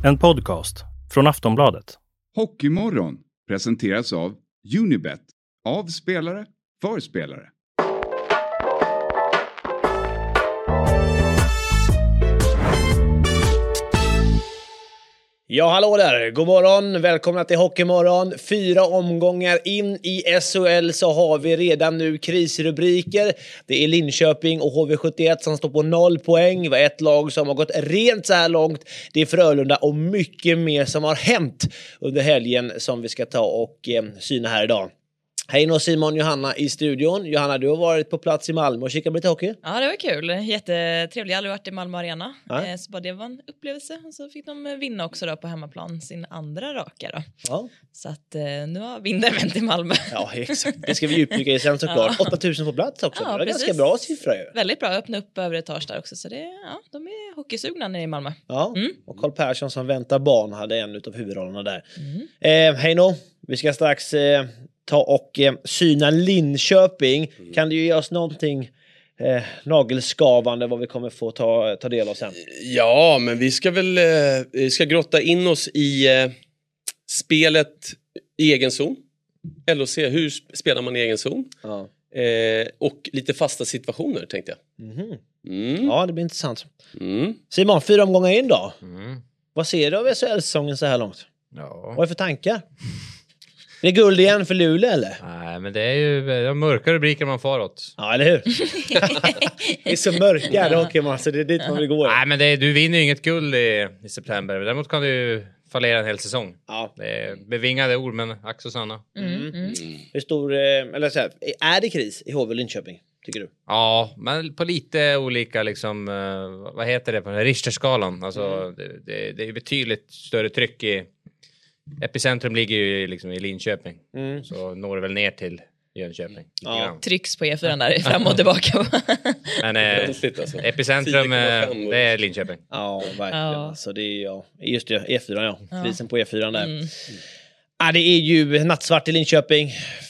En podcast från Aftonbladet. Hockeymorgon presenteras av Unibet. Av spelare, för spelare. Ja, hallå där. God morgon. Välkomna till Hockeymorgon. 4 omgångar in i SHL så har vi redan nu krisrubriker. Det är Linköping och HV71 som står på 0 poäng. Det var ett lag som har gått rent så här långt. Det är Frölunda och mycket mer som har hänt under helgen som vi ska ta och syna här idag. Hej nu Simon, Johanna i studion. Johanna, du har varit på plats i Malmö och kikat på lite hockey. Ja, det var kul. Jättetrevligt. Jag har aldrig varit i Malmö Arena. Ja. Så bara det var en upplevelse. Och så fick de vinna också då på hemmaplan sin andra raka då. Ja. Så att nu har vinnaren vänt i Malmö. Ja, exakt. Det ska vi djupdyka i sen såklart. 8000 på plats också. Ja, det är precis. ganska bra siffra ju. Väldigt bra. Öppna upp övre etage där också. Så det, ja, de är hockeysugna nere i Malmö. Ja, och Carl Persson som väntar barn hade en av huvudrollerna där. Hej nå, vi ska strax ta och syna Linköping. Kan du ge oss någonting nagelskavande vad vi kommer få ta del av sen? Ja, men vi ska väl ska grotta in oss i spelet i egen zon. LOC, hur spelar man i egen zon? Ja. Och lite fasta situationer tänkte jag. Ja, det blir intressant. Simon, 4 omgångar in då. Vad ser du av SHL-säsongen så här långt? Ja. Vad är för tankar? Det är guld igen för Luleå eller? Nej, men det är ju de mörka rubriker man får åt. Ja, eller hur? Det är så mörka det hockey, så det är dit man vill gå. Nej, men du vinner ju inget guld i september. Däremot kan du fallera en hel säsong. Ja. Det är bevingade ord, men ack så sanna. Hur stor, eller så här, är det kris i HV Linköping, tycker du? Ja, men på lite olika liksom, vad heter det på den här Richterskalan? Alltså, det är betydligt större tryck i epicentrum ligger ju liksom i Linköping. Så når det väl ner till Jönköping. Ja. Trycks på E4 där fram och tillbaka. Men Alltså. epicentrum 10,5 det är Linköping. Ja, verkligen. Ja. Alltså, det är just det, E4, krisen på E4 där. Ja, det är ju nattsvart i Linköping.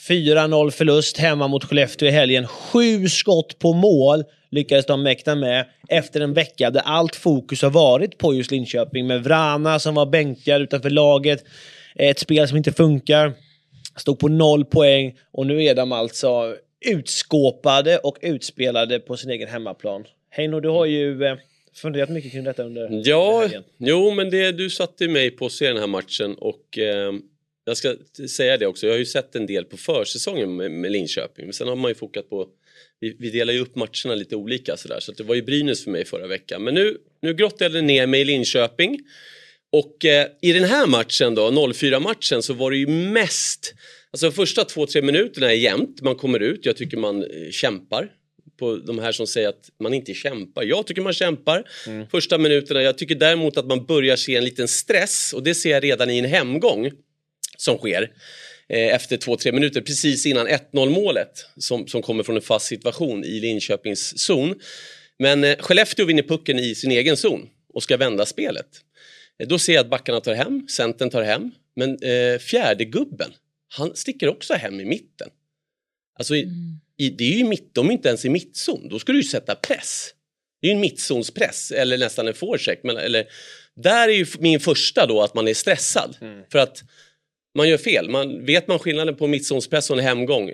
4-0 förlust hemma mot Skellefteå i helgen. 7 skott på mål lyckades de mäkta med efter en vecka där allt fokus har varit på just Linköping. Med Vrana som var bänkad utanför laget. Ett spel som inte funkar. Stod på 0 poäng. Och nu är de alltså utskåpade och utspelade på sin egen hemmaplan. Heino, du har ju funderat mycket kring detta under helgen. Jo, men du satte mig på att se den här matchen och jag ska säga det också. Jag har ju sett en del på försäsongen med Linköping. Men sen har man ju fokat på... Vi delar ju upp matcherna lite olika sådär. Så att det var ju Brynäs för mig förra veckan. Men nu grottade jag ner mig i Linköping. Och i den här matchen då, 0-4-matchen, så var det ju mest... Alltså första 2-3 minuterna är jämnt. Man kommer ut. Jag tycker man kämpar. På de här som säger att man inte kämpar. Jag tycker man kämpar. Första minuterna. Jag tycker däremot att man börjar se en liten stress. Och det ser jag redan i en hemgång som sker efter 2-3 minuter precis innan 1-0 målet som kommer från en fast situation i Linköpings zon. Men Skellefteå vinner pucken i sin egen zon och ska vända spelet. Då ser jag att backarna tar hem, centern tar hem, men fjärde gubben, han sticker också hem i mitten. Alltså det är ju de är inte ens i mittzon, då ska du ju sätta press. Det är ju en mittzonspress eller nästan en forecheck, där är ju min första då att man är stressad för att man gör fel. Vet man skillnaden på mittzonspress och en hemgång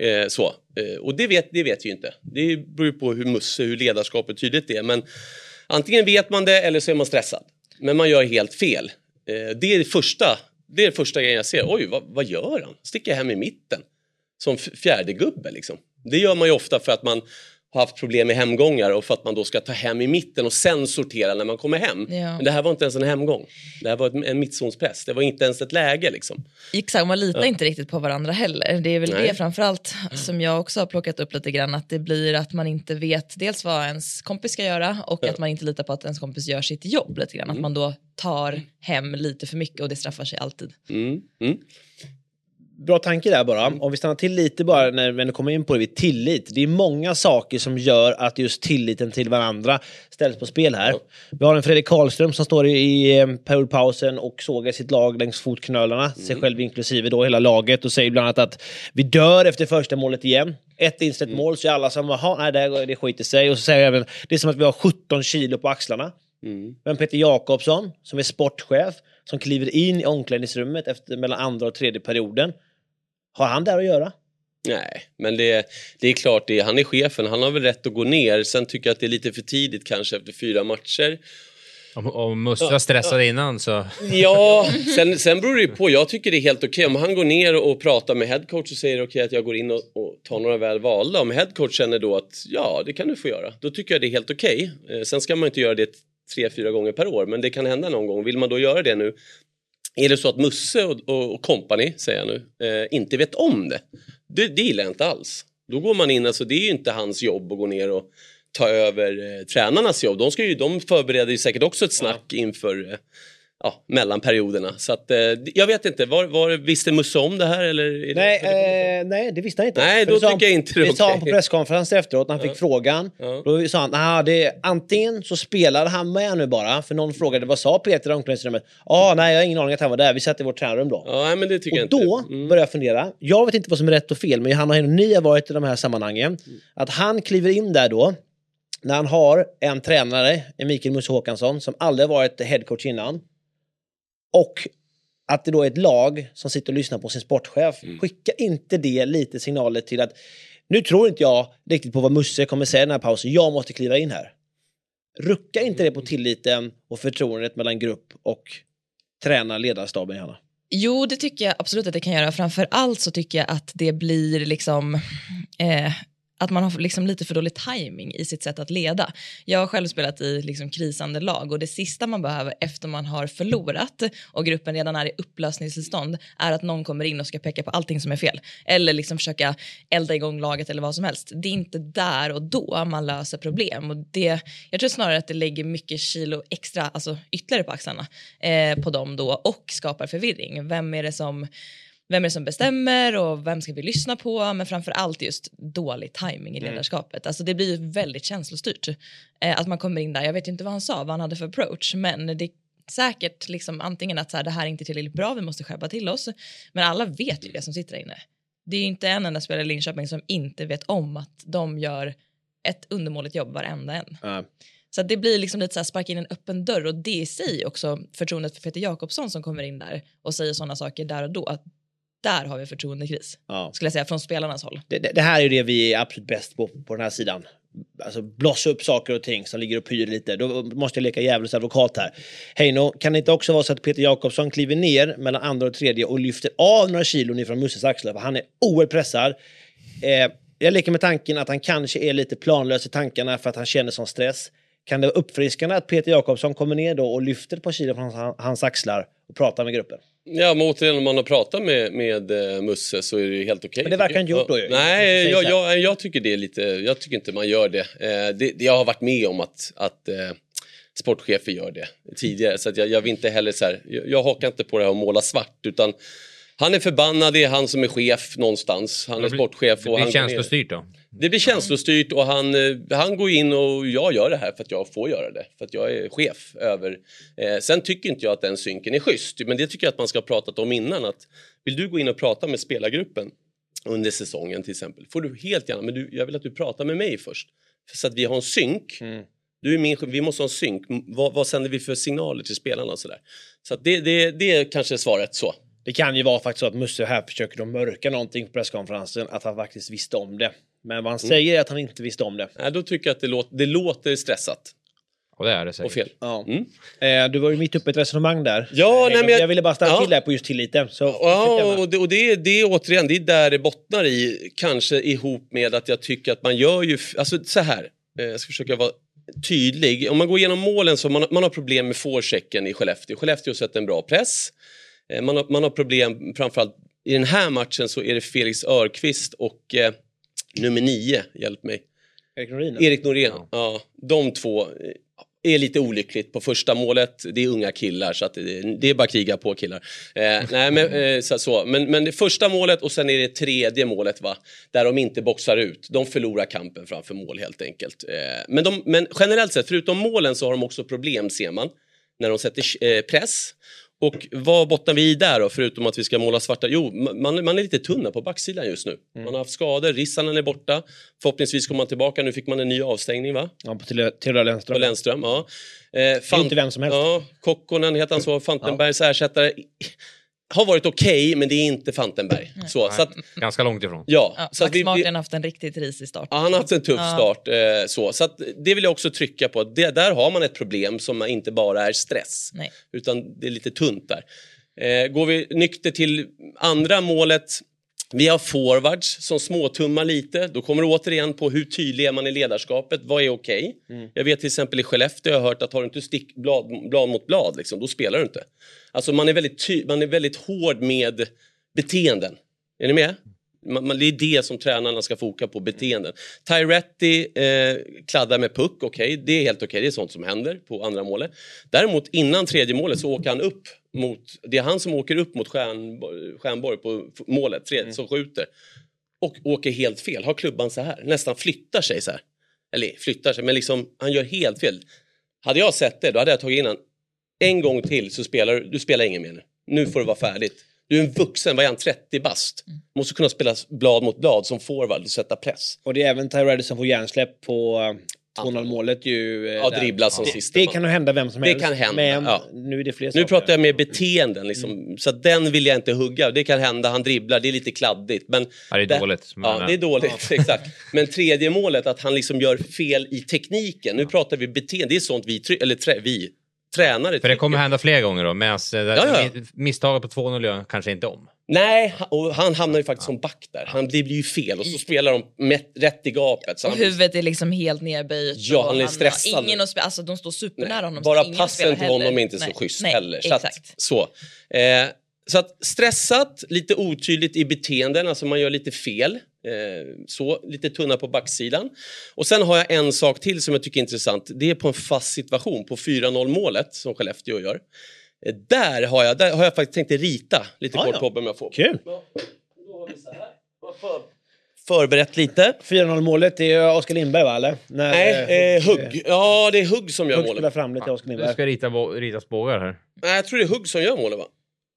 och det vet vi ju inte. Det beror på hur ledarskapet tydligt är. Men antingen vet man det eller så är man stressad. Men man gör helt fel. Det är det första grejen jag ser. Oj, vad gör han? Sticker hem i mitten. Som fjärde gubbe liksom. Det gör man ju ofta för att man har haft problem med hemgångar och för att man då ska ta hem i mitten och sen sortera när man kommer hem. Ja. Men det här var inte ens en hemgång. Det här var en mittzonspress. Det var inte ens ett läge liksom. Exakt, man litar inte riktigt på varandra heller. Det är väl det framförallt som jag också har plockat upp lite grann. Att det blir att man inte vet dels vad ens kompis ska göra och att man inte litar på att ens kompis gör sitt jobb lite grann. Att man då tar hem lite för mycket och det straffar sig alltid. Bra tanke där bara. Om vi stannar till lite bara när vi kommer in på det vid tillit. Det är många saker som gör att just tilliten till varandra ställs på spel här. Vi har en Fredrik Karlström som står i periodpausen och sågar sitt lag längs fotknölarna. Sig själv inklusive då hela laget. Och säger bland annat att vi dör efter första målet igen. Ett inställt mål så är alla som det skiter sig. Och så säger jag även, det är som att vi har 17 kilo på axlarna. Men Peter Jakobsson som är sportchef som kliver in i omklädningsrummet efter mellan andra och tredje perioden. Har han där att göra? Nej, men det är klart, han är chefen, han har väl rätt att gå ner. Sen tycker jag att det är lite för tidigt kanske efter 4 matcher. Om Musse stressade innan så... Ja, sen beror det ju på. Jag tycker det är helt okej. Om han går ner och pratar med headcoach och säger det okej att jag går in och tar några väl valda. Om headcoach känner då att ja, det kan du få göra. Då tycker jag det är helt okej. Sen ska man inte göra det 3-4 gånger per år. Men det kan hända någon gång. Vill man då göra det nu? Är det så att Musse och company, säger jag nu, inte vet om det? Det gillar jag inte alls. Då går man in, alltså det är ju inte hans jobb att gå ner och ta över tränarnas jobb. De förbereder ju säkert också ett snack inför mellan perioderna. Så att jag vet inte, visste Musse om det här eller? Nej, det visste han inte. Nej, då tycker jag inte det. Det sa han på presskonferensen efteråt när han fick frågan. Ja. Då sa han, antingen så spelade han med nu bara, för någon frågade, vad sa Peter i omklädningsrummet? Nej, jag har ingen aning att han var där. Vi satt i vårt tränarrum då. Ja, men det tycker jag inte. Och då började jag fundera. Jag vet inte vad som är rätt och fel, men ni har varit i de här sammanhangen. Att han kliver in där då, när han har en tränare, Mikael Musse Håkansson, som aldrig varit headcoach innan. Och att det då är ett lag som sitter och lyssnar på sin sportchef. Skickar inte det lite signaler till att nu tror inte jag riktigt på vad Musse kommer säga i den här pausen. Jag måste kliva in här. Ruckar inte det på tilliten och förtroendet mellan grupp och ledarstaben, Johanna? Jo, det tycker jag absolut att det kan göra. Framför allt så tycker jag att det blir liksom... att man har liksom lite för dålig timing i sitt sätt att leda. Jag har själv spelat i liksom krisande lag och det sista man behöver efter man har förlorat och gruppen redan är i upplösningstillstånd är att någon kommer in och ska peka på allting som är fel. Eller liksom försöka elda igång laget eller vad som helst. Det är inte där och då man löser problem. Och jag tror snarare att det lägger mycket kilo extra, alltså ytterligare på axlarna på dem då och skapar förvirring. Vem är det som bestämmer och vem ska vi lyssna på, men framför allt just dålig timing i ledarskapet. Alltså det blir väldigt känslostyrt att man kommer in där. Jag vet inte vad han sa, vad han hade för approach, men det är säkert liksom antingen att så här, det här är inte tillräckligt bra, vi måste skärpa till oss, men alla vet ju det som sitter där inne. Det är ju inte en enda spelare i Linköping som inte vet om att de gör ett undermåligt jobb varenda en. Så det blir liksom lite så här sparka in en öppen dörr, och det i sig också förtroendet för Peter Jakobsson som kommer in där och säger sådana saker där och då, att där har vi förtroendekris, skulle jag säga, från spelarnas håll. Det här är det vi är absolut bäst på den här sidan. Alltså blossa upp saker och ting som ligger och pyr lite. Då måste jag leka djävulens advokat här. Heino, kan det inte också vara så att Peter Jakobsson kliver ner mellan andra och tredje och lyfter av några kilon ifrån Musses axlar? För han är oerhört pressad. Jag leker med tanken att han kanske är lite planlös i tankarna för att han känner sån stress. Kan det vara uppfriskande att Peter Jakobsson kommer ner då och lyfter ett par kilo från hans axlar och pratar med gruppen? Ja, men återigen, om man har pratat med Musse så är det ju helt okej. Men det verkar inte gjort då ju. Nej, jag tycker det är lite... Jag tycker inte man gör det. Jag har varit med om att sportchefer gör det tidigare. Så att jag vill inte heller så här... Jag hakar inte på det här och måla svart, utan han är förbannad, det är han som är chef någonstans. Han är sportchef. Det blir känslostyrt då? Det blir känslostyrt, och han går in och jag gör det här för att jag får göra det. För att jag är chef över... sen tycker inte jag att den synken är schysst. Men det tycker jag att man ska ha pratat om innan. Att vill du gå in och prata med spelargruppen under säsongen till exempel, får du helt gärna... Men jag vill att du pratar med mig först. Så att vi har en synk. Du är vi måste ha en synk. Vad sänder vi för signaler till spelarna och sådär. Så att det är kanske svaret så. Det kan ju vara faktiskt så att Musse här försöker de mörka någonting på presskonferensen, att han faktiskt visste om det. Men vad han säger är att han inte visste om det. Nej, då tycker jag att det låter stressat. Och det är det säkert. Och fel. Ja. Du var ju mitt uppe i ett resonemang där. Ja, nej, men jag ville bara stanna till där på just tilliten. Så och det återigen, det är där det bottnar i, kanske ihop med att jag tycker att man gör ju... Alltså så här, jag ska försöka vara tydlig. Om man går igenom målen så man har problem med forechecken i Skellefteå. Skellefteå har sett en bra press. Man har problem, framförallt i den här matchen så är det Felix Örqvist och nummer 9, hjälp mig. Erik Norén. Ja, de två är lite olyckligt på första målet. Det är unga killar så att det är bara kriga på killar. Nej, men det första målet och sen är det tredje målet, va, där de inte boxar ut. De förlorar kampen framför mål helt enkelt. Men generellt sett, förutom målen så har de också problem, ser man, när de sätter press. Och vad bottnar vi i där då, förutom att vi ska måla svarta? Jo, man är lite tunna på backsidan just nu. Man har haft skador, Rissanen är borta. Förhoppningsvis kommer man tillbaka, nu fick man en ny avstängning va? Ja, på Theodor Lennström. På Lennström, ja. Inte vem som helst. Ja, Kokkonen heter han så, Fantenbergs ersättare. Har varit okej, men det är inte Fantenberg. Så att, ganska långt ifrån. Ja, så Max Martin har haft en riktigt risig start. Ja, han har haft en tuff start. Så att det vill jag också trycka på. Där har man ett problem som inte bara är stress. Nej. Utan det är lite tunt där. Går vi nykter till andra målet. Vi har forwards som småtummar lite. Då kommer det återigen på hur tydlig är man i ledarskapet. Vad är okej? Jag vet till exempel i Skellefteå, jag har hört att har du inte blad mot blad, liksom, då spelar du inte. Alltså man är väldigt hård med beteenden. Är ni med? Det är det som tränarna ska foka på, beteenden. Tyretti kladdar med puck, okej. Det är helt okej, det är sånt som händer på andra målet. Däremot innan tredje målet så åker han upp mot, det är han som åker upp mot Stjernborg på målet, som skjuter. Och åker helt fel, har klubban så här, nästan flyttar sig så här. Eller flyttar sig, men liksom han gör helt fel. Hade jag sett det, då hade jag tagit in han en gång till, så du spelar ingen mer nu får det vara färdigt. Du är en vuxen, vad är han, 30 bast. Måste kunna spela blad mot blad som forward och sätta press. Och det är även Tyretti som får hjärnsläpp på 2-0 målet ju. Dribbla som sista. Det kan ju hända vem som helst. Det kan hända, men ja. Nu är det fler Nu saker. pratar jag med beteenden liksom. Så att den vill jag inte hugga. Det kan hända, han dribblar, det är lite kladdigt. Men Ja, det är dåligt. Ja, det är dåligt, exakt. Men tredje målet, att han liksom gör fel i tekniken. Nu pratar vi beteende, det är sånt vi tränare. För det kommer hända fler gånger då, medan Ja. misstaget på 2-0 gör kanske inte om. Nej, och han hamnar ju faktiskt som back där. Det blir ju fel och så spelar de rätt i gapet. Så och huvudet är liksom helt nerböjt. Ja, han är stressad. Ingen alltså de står supernära honom. Bara passen till honom är inte så schysst heller. Så att stressat, lite otydligt i beteenden, alltså man gör lite fel. Lite tunna på backsidan. Och sen har jag en sak till som jag tycker är intressant. Det är på en fast situation på 4-0 målet som Skellefteå gör. Där har jag faktiskt tänkt rita lite kort på om jag får. Kul. Då har vi så här. Förberett lite. 4-0 målet, det är Oskar Lindberg va, eller? Nej, Hugg. Ja, det är Hugg som gör Hugg målet. spelar fram lite Oskar Du Lindberg. ska ritas bågar här. Nej, jag tror det är Hugg som gör målet va?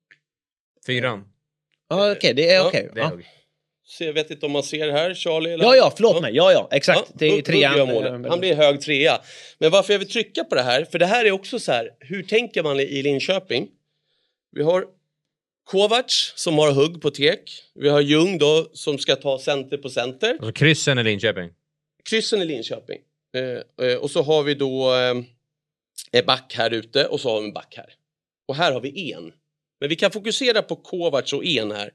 4. Ja, okej, det är Ja, okej. Det är Ja. Hugg. Så jag vet inte om man ser här, Charlie eller... Ja, förlåt mig. Ja, exakt. Det är Hugg trean. gör målet. Han blir hög trea. Men varför jag vill trycka på det här, för det här är också så här, hur tänker man i Linköping? Vi har Kovacs som har Hugg på tek. Vi har Ljung då som ska ta center på center. Alltså kryssen är Linköping. Kryssen i Linköping. Och så har vi då en back här ute och så har vi en back här. Och här har vi en. Men vi kan fokusera på Kovacs och en här.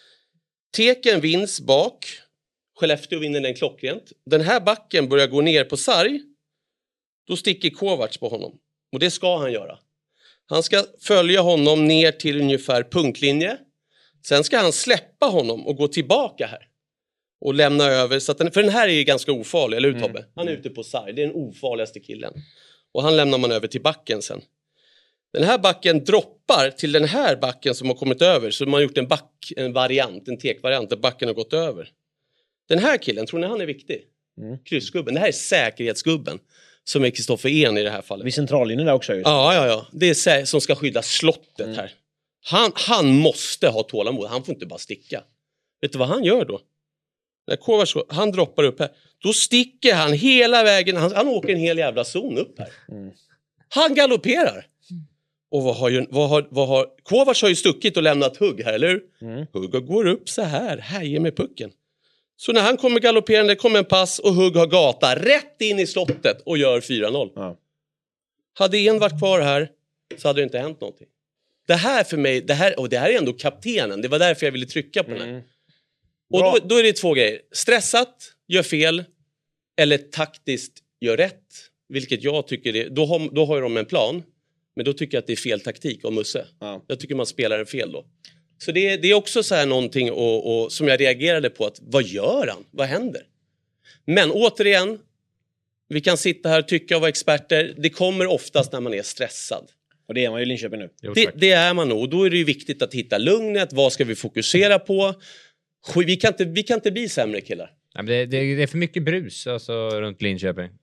Teken vinns bak. Skellefteå vinner den klockrent. Den här backen börjar gå ner på sarg. Då sticker Kovacs på honom. Och det ska han göra. Han ska följa honom ner till ungefär punktlinje. Sen ska han släppa honom och gå tillbaka här. Och lämna över. Så att för den här är ju ganska ofarlig, eller hur Tobbe? Han är ute på sarg. Det är den ofarligaste killen. Och han lämnar man över till backen sen. Den här backen droppar till den här backen som har kommit över. Så man har gjort en tekvariant där backen har gått över. Den här killen, tror ni han är viktig? Kryssgubben. Det här är säkerhetsgubben. Som är Kristoffer En i det här fallet. Vid centrallinjen där också. Ja. Det är som ska skydda slottet här. Han måste ha tålamod. Han får inte bara sticka. Vet du vad han gör då? När Kovacs, han droppar upp här. Då sticker han hela vägen. Han åker en hel jävla zon upp här. Han galopperar. Och vad har Kovacs har ju stuckit och lämnat Hugg här, eller hur? Hugg går upp så här. Härjer med pucken. Så när han kommer galopperande kommer en pass och Hugg har gata rätt in i slottet och gör 4-0. Ja. Hade en varit kvar här så hade det inte hänt någonting. Det här för mig, det här är ändå kaptenen. Det var därför jag ville trycka på den här. Och då är det två grejer. Stressat, gör fel. Eller taktiskt, gör rätt. Vilket jag tycker då har de en plan. Men då tycker jag att det är fel taktik av Musse. Ja. Jag tycker man spelar en fel då. Så det är också så här någonting och som jag reagerade på. Att vad gör han? Vad händer? Men återigen. Vi kan sitta här och tycka och vara experter. Det kommer oftast när man är stressad. Och det är man ju i Linköping nu. Det är man nog. Och då är det ju viktigt att hitta lugnet. Vad ska vi fokusera på? Vi kan inte bli sämre killar. Nej, men det är för mycket brus alltså, runt Linköping.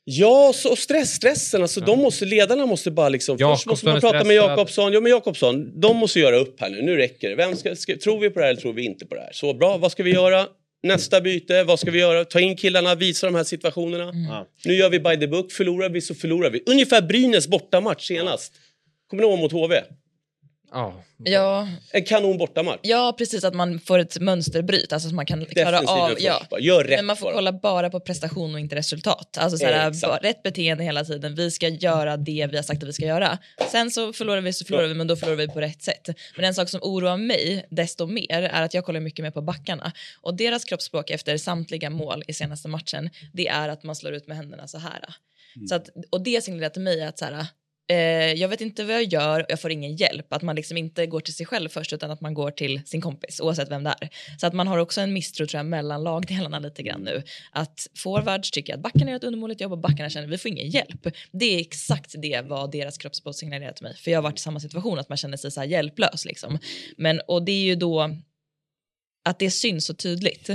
Ja, så stressen. Alltså, ledarna måste bara liksom... Först måste man prata med Jakobsson. Ja, men Jakobsson, de måste göra upp här nu. Nu räcker det. Tror vi på det här eller tror vi inte på det här? Så bra, vad ska vi göra? Nästa byte, vad ska vi göra? Ta in killarna, visa de här situationerna. Nu gör vi by the book. Förlorar vi så förlorar vi. Ungefär Brynäs bortamatch senast. Kommer ni ihåg mot HV? Ja. En kanon bortamatch. Ja, precis, att man får ett mönsterbryt, alltså så man kan klara av. Gör rätt. Men man får kolla bara på prestation och inte resultat. Alltså såhär, rätt beteende hela tiden. Vi ska göra det vi har sagt att vi ska göra. Sen så förlorar vi, men då förlorar vi på rätt sätt. Men en sak som oroar mig desto mer är att jag kollar mycket mer på backarna. Och deras kroppsspråk efter samtliga mål i senaste matchen, det är att man slår ut med händerna så här. Så att, och det signalerar till mig att så här, jag vet inte vad jag gör och jag får ingen hjälp. Att man liksom inte går till sig själv först utan att man går till sin kompis oavsett vem det är. Så att man har också en misstro, tror jag, mellan lagdelarna lite grann nu. Att forwards tycker att backarna gör ett undermåligt jobb och backarna känner att vi får ingen hjälp. Det är exakt det vad deras kroppsspråk signalerar till mig. För jag har varit i samma situation, att man känner sig så här hjälplös liksom. Men, och det är ju då att det syns så tydligt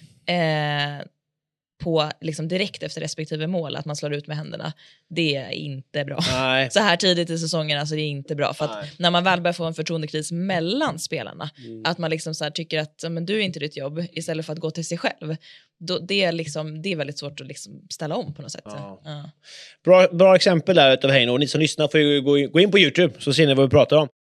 på liksom direkt efter respektive mål, att man slår ut med händerna. Det är inte bra. Nej. Så här tidigt i säsongen, alltså det är inte bra. För att när man väl börjar få en förtroendekris mellan spelarna, att man liksom så här tycker att men du är inte ditt jobb, istället för att gå till sig själv, då, det är väldigt svårt att liksom ställa om på något sätt. Ja. Bra exempel där utav Heino. Och ni som lyssnar får ju gå in på YouTube, så ser ni vad vi pratar om.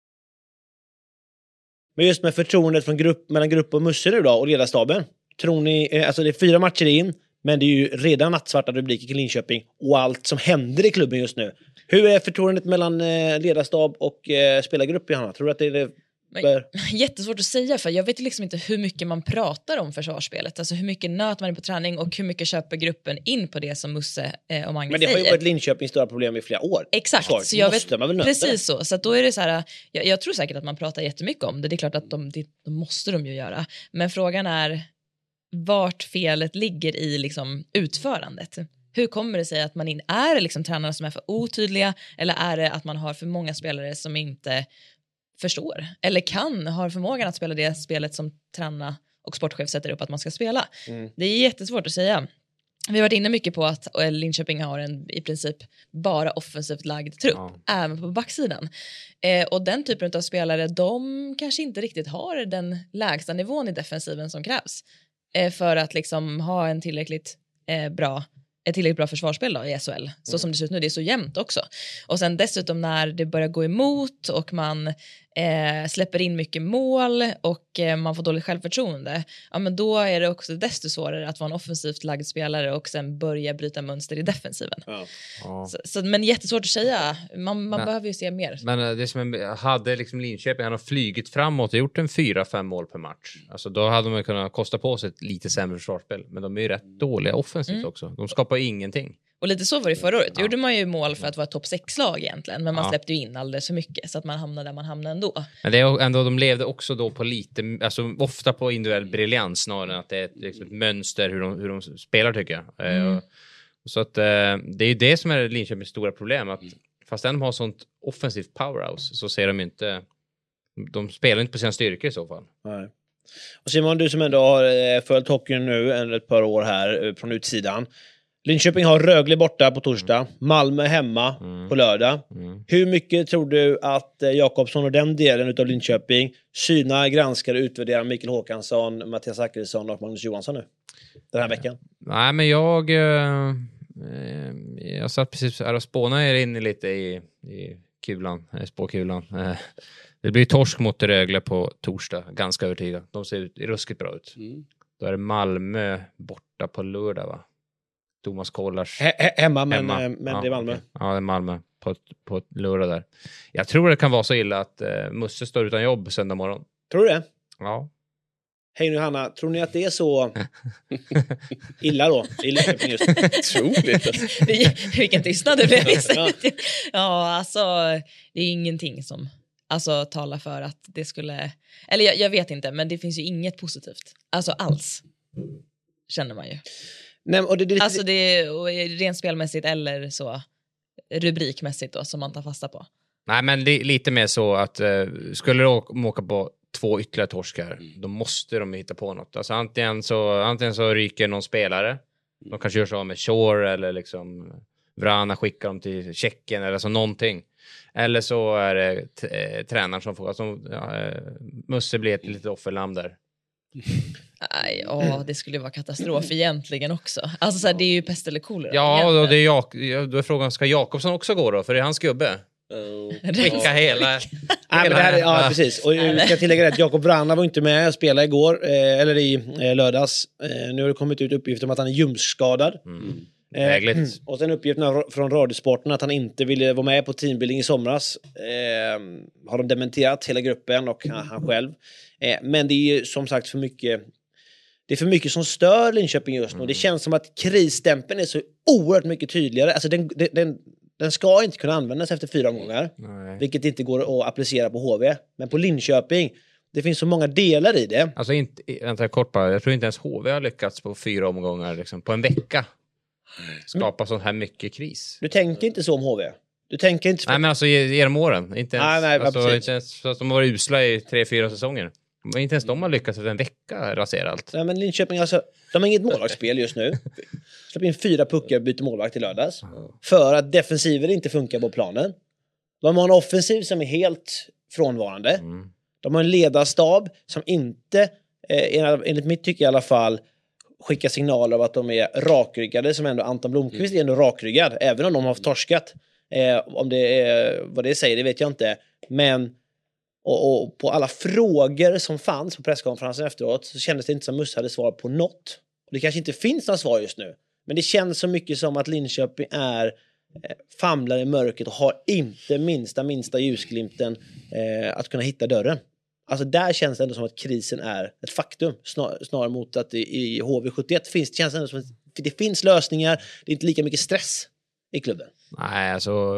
Men just med förtroendet mellan grupp och Musse nu då, och ledarstaben. Tror ni, alltså det är 4 matcher in, men det är ju redan nattsvarta rubriker kring Linköping och allt som händer i klubben just nu. Hur är förtroendet mellan ledarstab och spelargrupp, Johanna? Tror du att det är... Jättesvårt att säga, för jag vet liksom inte hur mycket man pratar om försvarsspelet. Alltså hur mycket nöt man är på träning och hur mycket köper gruppen in på det som Musse och Magnus säger. Men det har ju varit Linköpings stora problem i flera år. Exakt, så jag vet, precis så att då är det så här, jag tror säkert att man pratar jättemycket om det. Det är klart att de måste de ju göra. Men frågan är vart felet ligger i liksom utförandet. Hur kommer det sig att man är liksom tränarna som är för otydliga, eller är det att man har för många spelare som inte förstår eller har förmågan att spela det spelet som tränarna och sportchef sätter upp att man ska spela. Det är jättesvårt att säga. Vi har varit inne mycket på att Linköping har en i princip bara offensivt lagd trupp, även på backsidan. Och den typen av spelare, de kanske inte riktigt har den lägsta nivån i defensiven som krävs för att liksom ha en tillräckligt bra försvarsspel då, i SHL. Så som det ser ut nu, det är så jämnt också. Och sen dessutom när det börjar gå emot och man släpper in mycket mål och man får dåligt självförtroende, ja, men då är det också desto svårare att vara en offensivt lagd spelare och sen börja bryta mönster i defensiven. Men jättesvårt att säga. Man behöver ju se mer. Men det som hade liksom Linköping, han har flygit framåt och gjort en 4-5 mål per match. Alltså då hade man kunnat kosta på sig ett lite sämre försvarsspel. Men de är ju rätt dåliga offensivt också. De skapar ingenting. Och lite så var det förra året. Då gjorde man ju mål för att vara topp 6-lag egentligen. Men man släppte ju in alldeles för mycket. Så att man hamnade där man hamnade ändå. Men det är ändå, de levde också då på lite, alltså ofta på individuell briljans snarare än att det är liksom ett mönster hur de spelar, tycker jag. Så att det är ju det som är Linköpings stora problem. Att fast de har sånt offensivt powerhouse så ser de inte, de spelar inte på sina styrkor i så fall. Nej. Och Simon, du som ändå har följt hockeyn nu ett par år här från utsidan. Linköping har Rögle borta på torsdag. Malmö hemma på lördag. Hur mycket tror du att Jakobsson och den delen utav Linköping synar, granskar och utvärderar Mikael Håkansson, Mattias Zachrisson och Magnus Johansson nu den här veckan? Nej, men jag satt precis här och spånade in lite i kulan, spåkulan. Det blir torsk mot Rögle på torsdag, ganska övertygad. De ser ruskigt bra ut. Då är det Malmö borta på lördag, va? Thomas Kollars hemma, men det är Malmö. Okay. Ja, det är Malmö på lördag där. Jag tror det kan vara så illa att Musse står utan jobb söndag morgon. Tror du det? Ja. Hej nu, Hanna, tror ni att det är så illa då? Troligt. Vilken tystnad det blev. Ja, alltså det är ingenting som talar för att det skulle, eller jag vet inte, men det finns ju inget positivt. Alltså alls. Känner man ju. Nej, och det alltså det är rent spelmässigt eller så rubrikmässigt då som man tar fasta på. Nej, men lite mer så att skulle de åka på 2 ytterligare torskar, då måste de hitta på något. Alltså antingen så ryker någon spelare. De kanske gör så med Shore eller liksom Vrana skickar dem till Tjeckien eller så någonting. Eller så är det tränaren som får... Alltså, Musse blir ett litet offerlamm där. Nej, det skulle vara katastrof egentligen också. Alltså så här, det är ju pest eller kolera. Ja, då är frågan, ska Jakobsson också gå då? För det är hans gubbe. Skicka hela... Men det här, ja, precis. Och jag ska tillägga att Jakob Vrana var inte med och spelade igår, eller i lördags. Nu har det kommit ut uppgifter om att han är ljumskskadad. Och sen uppgifterna från Radiosporten att han inte ville vara med på teambuilding i somras. Har de dementerat hela gruppen och han själv. Men det är ju som sagt för mycket. Det är för mycket som stör Linköping just nu. Det känns som att krisstämpeln är så oerhört mycket tydligare. Alltså den ska inte kunna användas efter 4 omgångar. Nej. Vilket inte går att applicera på HV. Men på Linköping, det finns så många delar i det. Alltså vänta kort bara. Jag tror inte ens HV har lyckats på 4 omgångar liksom, på en vecka. Skapa sån här mycket kris. Du tänker inte så om HV? Du tänker inte... Nej, men alltså genom åren. Inte ens, nej, inte ens så att de har varit usla i 3-4 säsonger. Men inte ens de har lyckats efter en vecka rasera allt. Nej, men Linköping, alltså, de har inget målvaktsspel just nu. Släpp in 4 puckar och byter målvakt i lördags. För att defensiven inte funkar på planen. De har en offensiv som är helt frånvarande. De har en ledarstab som inte, enligt mitt tycke i alla fall, skickar signaler av att de är rakryggade, som ändå Anton Blomqvist är ändå rakryggad, även om de har torskat. Om det är vad det säger, det vet jag inte. Men och på alla frågor som fanns på presskonferensen efteråt så kändes det inte som Musse hade svar på något. Och det kanske inte finns några svar just nu. Men det känns så mycket som att Linköping är famlar i mörkret och har inte minsta ljusglimten att kunna hitta dörren. Alltså där känns det ändå som att krisen är ett faktum. Snarare mot att i HV71 känns det ändå som att det finns lösningar. Det är inte lika mycket stress i klubben. Nej, alltså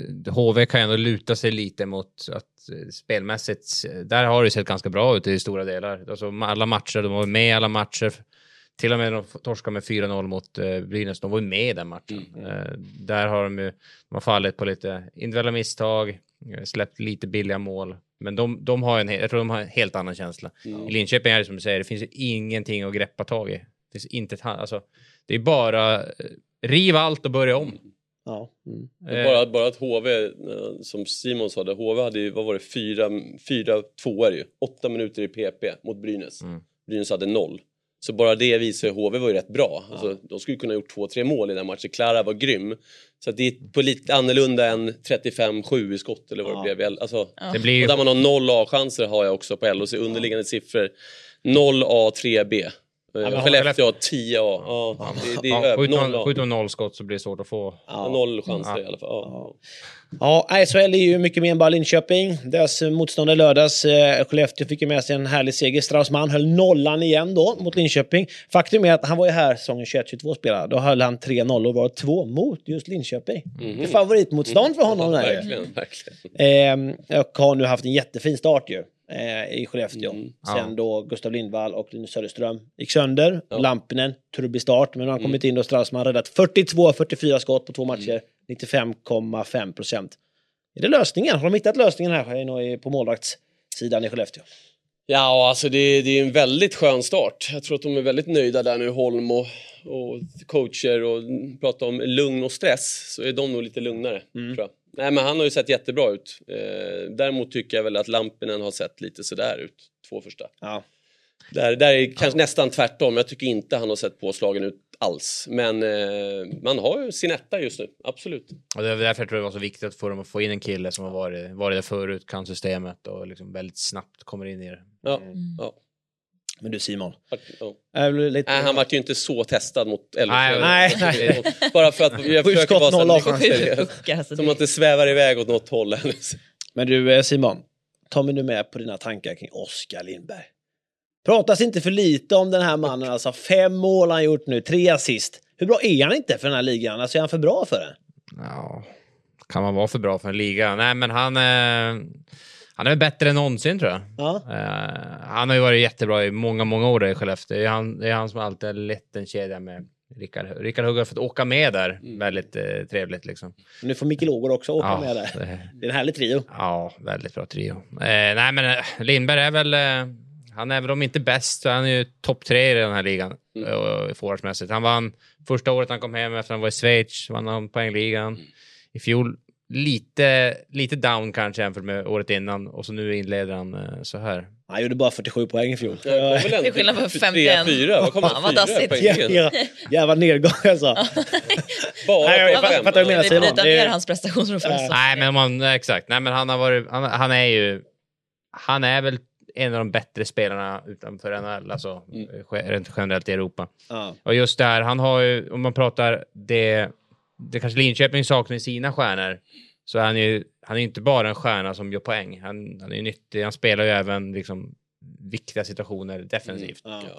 HV kan ju ändå luta sig lite mot att spelmässigt, där har det sett ganska bra ut i stora delar. Alltså alla matcher, de var med i alla matcher. Till och med de torskade med 4-0 mot Brynäs, de var ju med i den matchen. Där har de har fallit på lite individuella misstag, släppt lite billiga mål. Men de har jag tror de har en helt annan känsla. I Linköping är det som du säger, det finns ingenting att greppa tag i. Det finns inte alltså, det är bara riva allt och börja om. Ja. Bara att HV, som Simon sa, HV hade, vad var det, 4-2 är det ju. 8 minuter i PP mot Brynäs. Brynäs hade 0. Så bara det visar att HV var ju rätt bra. Alltså, de skulle kunna ha gjort 2-3 mål i den matchen. Klara var grym. Så att det är på lite annorlunda än 35-7 i skott eller vad det blev. Alltså, det blir ju... Och där man har 0 A-chanser har jag också på LOC. Underliggande siffror 0 A, 3B. Skellefteå 10 A. Ja, det är skjuter 0 skott så blir det svårt att få. 0 chanser i alla fall. Ja, SHL är ju mycket mer än bara Linköping. Deras motståndare lördags, Skellefteå, fick ju med sig en härlig seger. Straussman höll nollan igen då mot Linköping. Faktum är att han var ju här säsongen 21-22 spelare. Då höll han 3-0 och var 2 mot just Linköping. Det är favoritmotstånd för honom. Verkligen. Och har nu haft en jättefin start ju. I Skellefteå. Sen då Gustav Lindvall och Linus Söderström gick sönder. Lampinen, trubbig start. Men han kommit in och Straussman räddat 42-44 skott på 2 matcher. 95,5%. Är det lösningen? Har de hittat lösningen här på målvaktssidan i Skellefteå? Ja, alltså det är en väldigt skön start. Jag tror att de är väldigt nöjda där nu, Holm och coacher, och pratar om lugn och stress, så är de nog lite lugnare, tror jag. Nej, men han har ju sett jättebra ut. Däremot tycker jag väl att Lampinen har sett lite sådär ut, 2 första. Ja. Där är kanske nästan tvärtom. Jag tycker inte han har sett påslagen ut alls. Men man har ju sin etta just nu, absolut. Och det är därför jag tror det var så viktigt för dem att få in en kille som har varit där förut, kan systemet och liksom väldigt snabbt kommer in i det. Ja. Men du Simon. Han var ju inte så testad mot LHC. Nej. Bara för att jag försöker vara så som att det svävar iväg åt något håll. Men du Simon, ta mig nu med på dina tankar kring Oskar Lindberg. Pratas inte för lite om den här mannen. Alltså 5 mål han gjort nu, 3 assist. Hur bra är han inte för den här ligan? Alltså är han för bra för den? Ja, kan man vara för bra för en liga? Nej, men han är bättre än någonsin, tror jag. Ja. Han har ju varit jättebra i många år i Skellefteå. Det är han som alltid har lett en kedja med Rickard Hugger, för att åka med där. Väldigt trevligt liksom. Nu får Mikael Ågård också åka med där. Det är en härlig trio. Ja, väldigt bra trio. Nej, men Lindberg är väl... han är väl om inte bäst, så han är ju topp 3 i den här ligan. forwardsmässigt. Han vann första året han kom hem efter han var i Schweiz, vann han poängligan. I fjol lite down kanske jämfört med året innan, och så nu inleder han så här. Han gjorde bara 47 poäng i fjol. Det är skillnad på 51. 3-4. Vad kommer Vad dassigt. Jävla nedgång alltså. Bara Nej, jag fattar vad du menar, Vi Simon. bryter ner hans prestationer för oss. Nej, men exakt. Nej, men han är väl en av de bättre spelarna utanför NHL, alltså rent generellt i Europa. Ja. Och just där, han har ju, om man pratar det kanske Linköping saknar i sina stjärnor, så är han är inte bara en stjärna som gör poäng. Han är ju nyttig, han spelar ju även liksom viktiga situationer defensivt.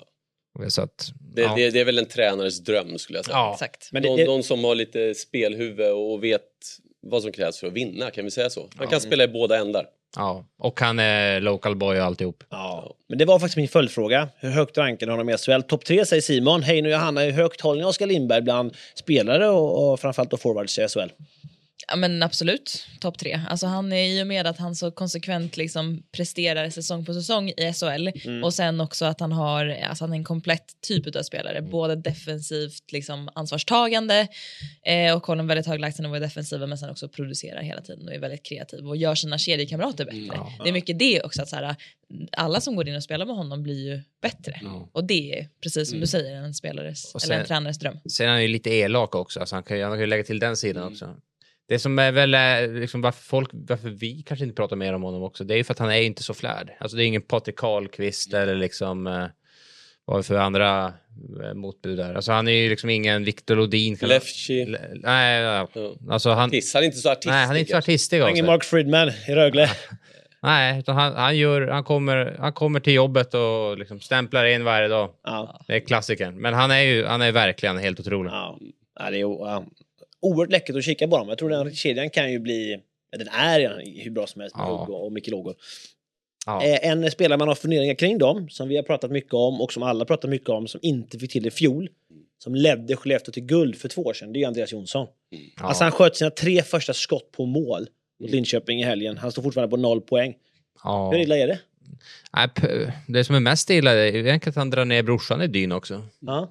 Så att, det är väl en tränarens dröm, skulle jag säga. Ja, Exakt. Men Någon som har lite spelhuvud och vet vad som krävs för att vinna, kan vi säga så. Han kan spela i båda ändar. ja, och han är local boy och alltihop. Ja, men det var faktiskt min följdfråga. Hur högt rankar honom i SHL? Topp 3 säger Simon. Hej, Johanna, hur högt håller ni Oskar Lindberg bland spelare och framförallt då forwards i SHL? Ja, men absolut, topp 3. Alltså han är, i och med att han så konsekvent liksom presterar säsong på säsong i SHL, och sen också att han har, alltså han är en komplett typ av spelare, både defensivt liksom ansvarstagande och har en väldigt hög lägstanivå i defensiven, men sen också producerar hela tiden och är väldigt kreativ och gör sina kedjekamrater bättre. Det är mycket det också, att så här, alla som går in och spelar med honom blir ju bättre. Och det är precis som du säger, en spelares eller en tränares dröm. Sen är han ju lite elak också, alltså han kan ju lägga till den sidan också. Det som är väl liksom varför vi kanske inte pratar mer om honom också, det är ju för att han är inte så flärd. Alltså det är ingen Patrik Karlqvist eller liksom vad för andra motbud där. Alltså han är ju liksom ingen Viktor Lodin. Lefchi. Nej, alltså han är inte så artistig. Nej, han är inte så artistig också. Ingen Mark Friedman i Rögle. Nej, utan han kommer till jobbet och liksom stämplar in varje dag. Ja. Det är klassikern. Men han är verkligen helt otrolig. Ja, det är oerhört läckert att kika på dem. Jag tror den kedjan kan ju bli, den är hur bra som helst med Hugo och Micke Lågård. Ja. En spelare man har funderingar kring dem, som vi har pratat mycket om och som alla pratat mycket om, som inte fick till i fjol, som ledde Skellefteå till guld för 2 år sedan, det är Andreas Jonsson. Alltså han sköt sina 3 första skott på mål mot Linköping i helgen. Han står fortfarande på 0 poäng. Ja. Hur illa är det? Nej, det som är mest illa är egentligen att han drar ner brorsan i dyn också. Ja,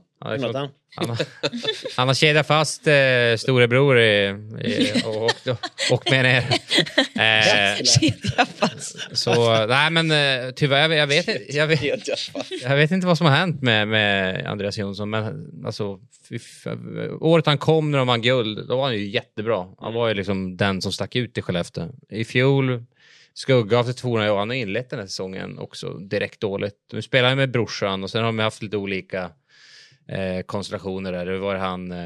han har kedjat fast storebror och med ner. Kedja fast. Så nej, men tyvärr jag vet inte vad som har hänt med Andreas Jonsson, men alltså året han kom när de vann guld, då var han ju jättebra. Han var ju liksom den som stack ut i Skellefteå. I fjol skugga av 2 år, han har inlett den här säsongen också direkt dåligt. Nu spelar han med brorsan och sen har de haft lite olika konstellationer där. Det var han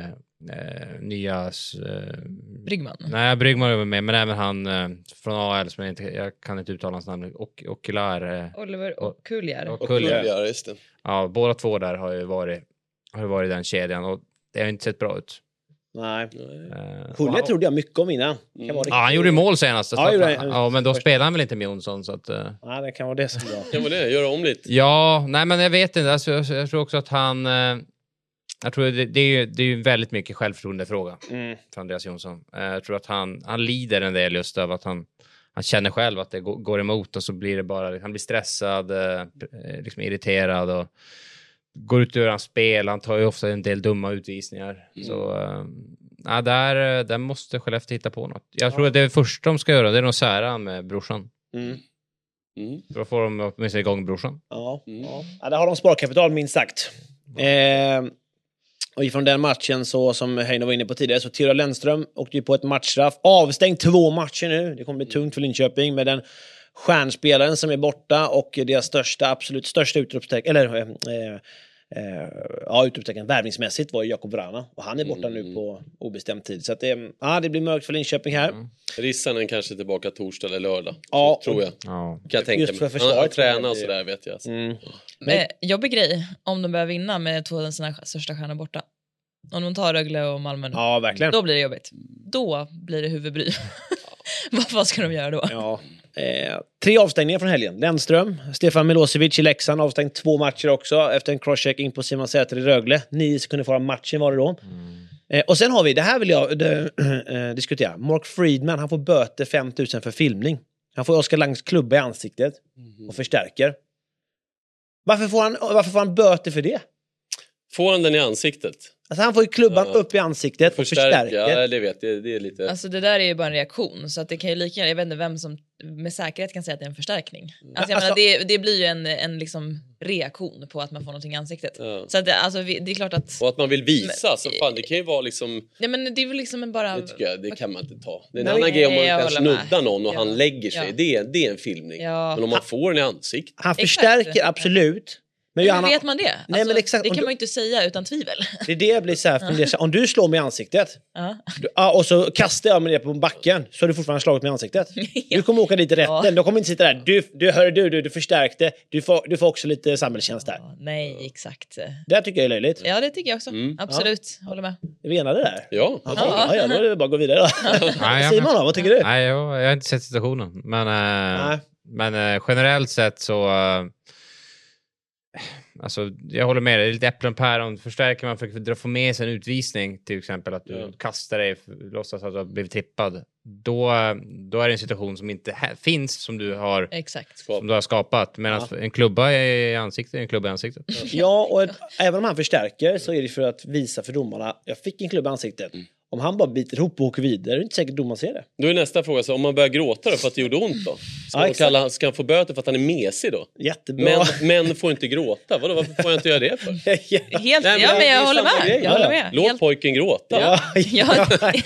nya Bryggman. Nej, Bryggman var med, men även han från AL som jag kan inte uttala hans namn, och Oliver och Kuljar. Och Kuljar, just det. Ja, båda 2 där har ju varit den kedjan, och det har inte sett bra ut. Nej. Kuljar trodde jag mycket om innan. Han gjorde mål senast. Ja, men då spelade han väl inte med Jonsson, så att nej, det kan vara det som bra. Kan vara det, göra om lite. Ja, nej, men jag vet inte. Alltså, jag tror också att han jag tror det är ju väldigt mycket självförtroendefråga för Andreas Jonsson. Jag tror att han lider en del just av att han känner själv att det går emot, och så blir det bara, han blir stressad, liksom irriterad och går ut ur hans spel. Han tar ju ofta en del dumma utvisningar. Så där måste Skellefteå hitta på något. Jag tror att det första de ska göra, det är nog sära med brorsan. Då får de med sig igång brorsan. Ja, där har de sparkapital minst sagt. Och ifrån den matchen, så som Heino var inne på tidigare, så Theodor Lennström åkte ju på ett matchstraff. Avstängt 2 matcher nu. Det kommer bli tungt för Linköping med den stjärnspelaren som är borta, och deras absolut största utropstecken, utropstecken värvningsmässigt var Jakob Vrana, och han är borta nu på obestämd tid. Så att det blir mörkt för Linköping här. Rissanen kanske tillbaka torsdag eller lördag. Ja, tror jag. Ja. Kan jag tänka just för mig. försvaret. Han tränar och sådär, vet jag. Jobbig grej om de börjar vinna med 2 av sina största stjärnor borta. Om de tar Rögle och Malmö nu. Ja, verkligen. Då blir det jobbigt. Då blir det huvudbry. Vad ska de göra då? Ja. 3 avstängningar från helgen. Lennström, Stefan Milosevic i Leksand avstängt 2 matcher också efter en crosscheck in på Simon Säter i Rögle. 9 sekunder före matchen var det då. Och sen har vi, det här vill jag diskutera. Mark Friedman, han får böter 5 000 för filmning. Han får Oskar Langs klubba i ansiktet och förstärker. Varför får han böter för det? Får han den i ansiktet? Alltså han får ju klubban upp i ansiktet och förstärker. Ja, det vet jag. Det är lite... Alltså det där är ju bara en reaktion, så att det kan ju lika gärna, jag vet inte vem som med säkerhet kan säga att det är en förstärkning. Alltså jag menar, det blir ju en liksom reaktion på att man får någonting i ansiktet. Ja. Så att det är klart att... Och att man vill visa, så fan, det kan ju vara liksom... Nej, men det är väl liksom en bara... Det tycker jag, det kan man inte ta. Det är en Nej, annan grej om man jag kan håller med. snudda någon och Ja. han lägger sig. Ja. Det är en filmning. Ja. Men om man får den i ansiktet. Han Exakt. förstärker absolut. Men Hur Johanna, vet man det? Nej, Alltså, men exakt, det om kan du- man ju inte säga utan tvivel. det är det jag blir så här fundersam. Om du slår mig i ansiktet och så kastar jag mig ner på backen, så har du fortfarande slagit mig i ansiktet. Du kommer åka dit i rätten. Ja. De kommer inte sitta där. Du förstärkte. Du får också lite samhällstjänst där. Nej, exakt. Det tycker jag är löjligt. Ja, det tycker jag också. Absolut, håller med. Är vi enade där? Ja. Ja, då är det bara att gå vidare då. Nej, Simon då, vad tycker du? Nej, jag har inte sett situationen. Men generellt sett så... alltså, jag håller med dig. Det är lite äpplen och päron. Förstärker man för att få med sig en utvisning, till exempel att du kastar dig, låtsas att du har blivit tippad. Då är det en situation som inte finns, som du har, Exakt. som du har skapat. Medan en klubba i ansiktet är en klubba i ansiktet. Ja, och även om han förstärker så är det för att visa för domarna, jag fick en klubba i ansiktet. Om han bara biter ihop och åker vidare, är det inte säkert domaren ser det. Då är nästa fråga, så om man börjar gråta då för att det gjorde ont då? Ska han få böter för att han är mesig då? Jättebra. Men får inte gråta. Vadå, varför får jag inte göra det för? Helt, Nej, men ja, men det är jag håller samma med. grej. Jag håller med. Låt pojken gråta. Ja,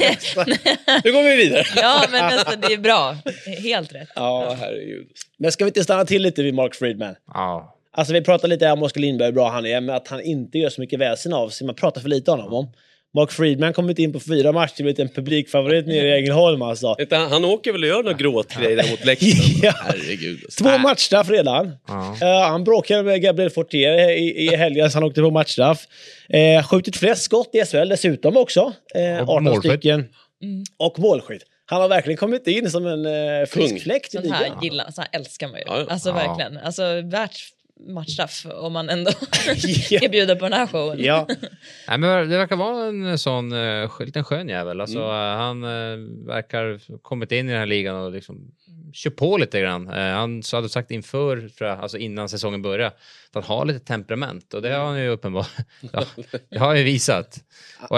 Nu går vi vidare. ja, men alltså, det är bra. Helt rätt. Ja, herregud. Men ska vi inte stanna till lite vid Mark Friedman? Ja. Alltså vi pratar lite om Oskar Lindberg, hur bra han är, men att han inte gör så mycket väsen av sig. Man pratar för lite om honom. Mark Friedman kommit in på 4 matcher, blivit en publikfavorit nere i Ängelholm alltså. Han åker väl och gör några gråtgrejer där mot läktaren. Ja. Herregud. 2 matchstraff redan. Ja. Han bråkade med Gabriel Fortier i helgen, så han åkte på matchstraff. Skjutit flest skott i SHL dessutom också. 18 målskytt. stycken. Och målskytt. Han har verkligen kommit in som en frisk fläkt i Sånt här ligan. gillar, så här älskar man ju. Ja, ja. Alltså verkligen. Alltså värt matchstraff om man ändå Ja. är bjuden på den här showen. Ja. Nej, men det verkar vara en sån liten skön jävel. Alltså, han verkar ha kommit in i den här ligan och liksom kör på lite grann. Han hade sagt inför, tror jag, alltså innan säsongen började, att han har lite temperament. Och det har han ju uppenbart. Ja, det har han ju visat. Och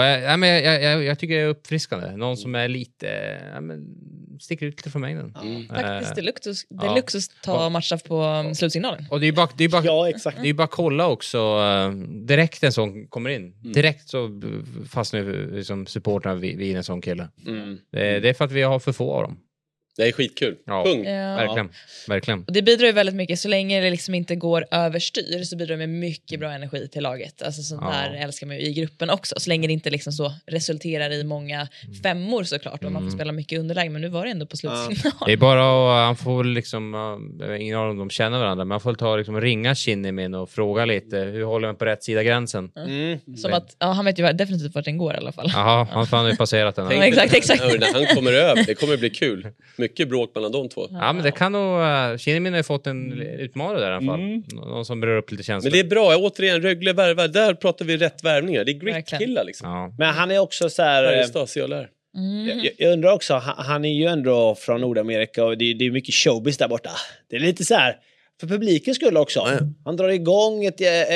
jag tycker det är uppfriskande. Någon som är lite... sticker ut lite från mängden. Faktiskt, det är luxus att ta matchstraff på slutsignalen. Och det är bara Ja, exakt. det är bara att kolla också. Direkt en sån kommer in. Direkt så fastnar liksom supporterna vid en sån kille. Det är för att vi har för få av dem. Det är skitkul. Ja, Punkt. verkligen. Och det bidrar ju väldigt mycket, så länge det liksom inte går överstyr så bidrar det med mycket bra energi till laget. Alltså sånt där älskar man ju i gruppen också. Så länge det inte liksom så resulterar i många femmor såklart, och man får spela mycket underläge, men nu var det ändå på slutsignal. Det är bara att han får liksom, ingen av dem känner varandra, men han får ta liksom, ringa Kinnimin och fråga lite, hur håller man på rätt sida gränsen? Som att, ja, han vet ju definitivt vart den går i alla fall. Jaha, han har ju passerat den. Ja, exakt. När han kommer över, det kommer bli kul. Mycket bråk mellan de två. Ja, men det kan nog... Kinnimin har ju fått en utmanare där i alla fall. Någon som berör upp lite känslor. Men det är bra, återigen, Rögle värvar. Där pratar vi rätt värvningar. Det är Verkligen. grit-killar liksom. Ja. Men han är också så här... Färjestad, se och lär. Jag undrar också, han är ju ändå från Nordamerika och det är mycket showbiz där borta. Det är lite så här, för publiken skulle också. Ja. Han drar igång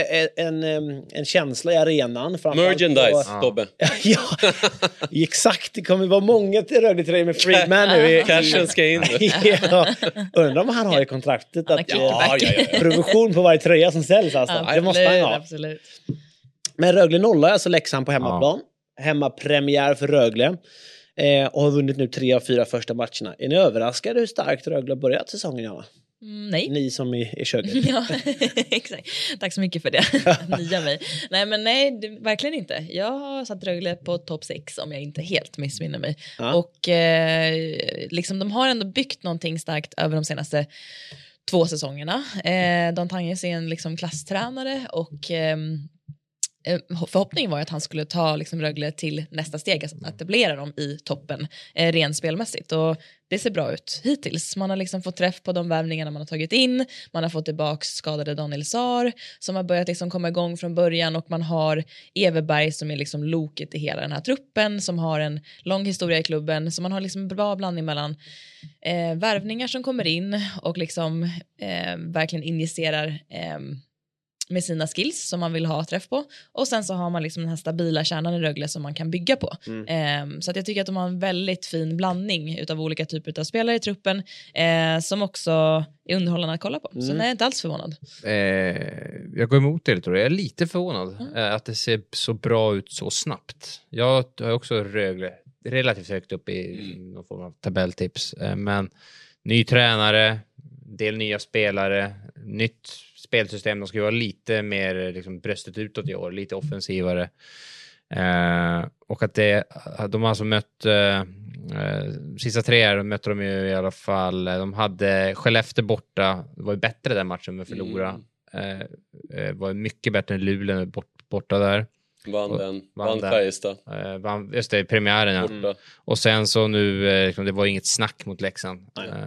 en känsla i arenan. Merchandise, Tobbe. Ja, exakt. Det kommer vara många till Rögle med Friedman nu. Cashen ska in. Ja. Undrar om han har i kontraktet att provision på varje tröja som säljs. Alltså. Det måste han ha. Absolut. Men Rögle nollar alltså Leksand på hemmaplan. Hemmapremiär för Rögle. Och har vunnit nu 3 av 4 första matcherna. Är ni överraskade hur starkt Rögle har börjat säsongen? Ja? Nej. Ni som är köket. Ja, exakt. Tack så mycket för det. Nya mig. Nej, verkligen inte. Jag har satt Rögle på topp 6 om jag inte helt missminner mig. Ja. Och liksom, de har ändå byggt någonting starkt över de senaste 2 säsongerna. Don Tanges är en liksom klasstränare och förhoppningen var att han skulle ta liksom Rögle till nästa steg, att etablera dem i toppen rent spelmässigt, och det ser bra ut hittills. Man har liksom fått träff på de värvningarna man har tagit in, man har fått tillbaka skadade Daniel Saar som har börjat liksom komma igång från början, och man har Everberg som är liksom loket i hela den här truppen, som har en lång historia i klubben, så man har liksom bra blandning mellan värvningar som kommer in och liksom verkligen injicerar med sina skills som man vill ha träff på. Och sen så har man liksom den här stabila kärnan i Rögle som man kan bygga på. Så att jag tycker att de har en väldigt fin blandning utav olika typer av spelare i truppen som också är underhållande att kolla på. Så jag är inte alls förvånad. Jag går emot det, tror jag. Jag är lite förvånad att det ser så bra ut så snabbt. Jag har också Rögle relativt högt upp i någon form av tabelltips. Men ny tränare, del nya spelare, nytt spelsystem. De ska vara lite mer liksom, bröstet utåt i år, lite offensivare. Och att de har alltså mött sista 3 år mötte de ju i alla fall. De hade Skellefteå borta. Det var ju bättre den matchen med förlora. Var mycket bättre än Luleå borta där. Vann Färjestad. Just det, premiären. Och sen så nu, det var inget snack mot Leksand.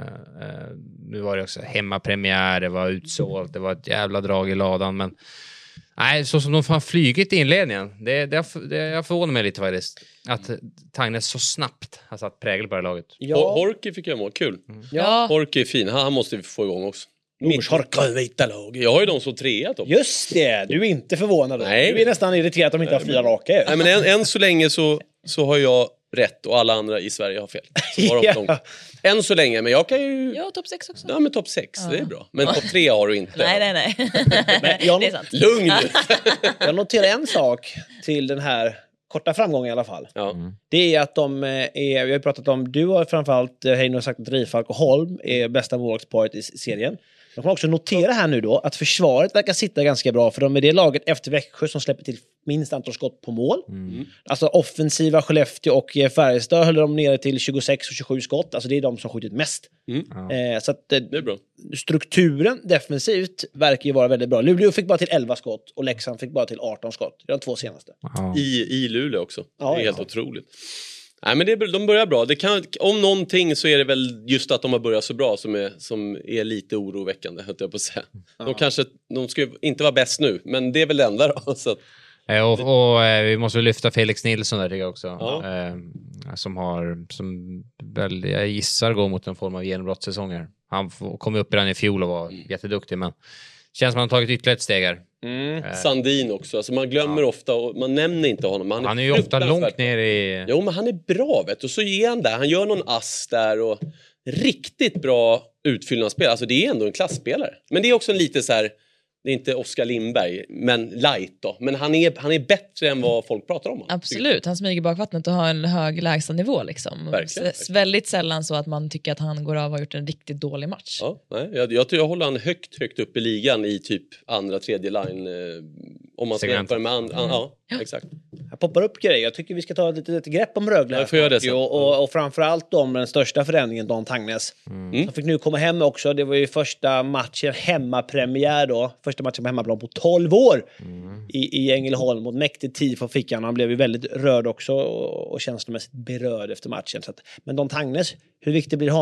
Nu var det också hemmapremiär, det var utsålt, det var ett jävla drag i ladan. Men nej, så som de har flygit i inledningen, det förvånar mig lite faktiskt. Att Tangnes så snabbt har satt prägel på det laget. Ja. Horky fick jag mål, kul. Ja. Horky är fin, han måste vi få igång också. Mitt vita lag. Jag har ju dem som 3. Just det, du är inte förvånad. Nej. Du är nästan irriterad att de inte har 4 raka. Nej, men än så länge så har jag rätt och alla andra i Sverige har fel. Så har de långt. Än så länge, men jag kan ju... Ja, topp 6 också. Ja, men topp 6, det är bra. Men topp 3 har du inte. Nej. Men jag, det är sant. Lugn nu. jag noterar en sak till den här korta framgången i alla fall. Ja. Det är att de är, vi har pratat om, du har framförallt Heino sagt att Rifalk och Holm är bästa målvaktsparet i serien. De kan också notera här nu då att försvaret verkar sitta ganska bra, för de är det laget efter Växjö som släpper till minst antal skott på mål. Alltså offensiva Skellefteå och Färjestad höll de nere till 26 och 27 skott. Alltså det är de som skjutit mest. Så att Det är bra. strukturen defensivt verkar ju vara väldigt bra. Luleå fick bara till 11 skott och Leksand fick bara till 18 skott. Det är de 2 senaste. I Luleå också. Ja, det är helt otroligt. Nej, men de börjar bra. Om någonting så är det väl just att de har börjat så bra som är lite oroväckande, höll jag på att säga. De ska inte vara bäst nu, men det är väl det enda då. Så att... Och vi måste lyfta Felix Nilsson där, tycker jag också. Som väl, jag gissar, går mot en form av genombrottssäsonger. Han kom upp redan i fjol och var jätteduktig, men känns som han har tagit ytterligare ett steg här. Sandin också. Alltså man glömmer ofta och man nämner inte honom. Han är ju ofta långt ner i... Jo, men han är bra, vet du. Och så ger han där. Han gör någon ass där och riktigt bra utfyllnadsspel. Alltså det är ändå en klassspelare. Men det är också en lite så här... Det är inte Oskar Lindberg, men light då. Men han är bättre än vad folk pratar om. Absolut, han smyger bak vattnet och har en hög lägsta nivå liksom. Verkligen. Väldigt sällan så att man tycker att han går av och har gjort en riktigt dålig match. Ja, nej, jag håller han högt upp i ligan i typ andra, tredje line. Om man ska jämföra med andra. Ja, exakt. Jag poppar upp grejer. Jag tycker vi ska ta ett grepp om Rögle. Jag får göra det sen. Och framförallt om den största förändringen, Don Tangnes. Han fick nu komma hem också. Det var ju första matchen, hemmapremiär då. Första matchen på hemmaplan på 12 år i Ängelholm. Och mäktigt tifo fick han. Han blev ju väldigt rörd också och känslomässigt berörd efter matchen. Så att, men Don Tangnes, hur viktigt blir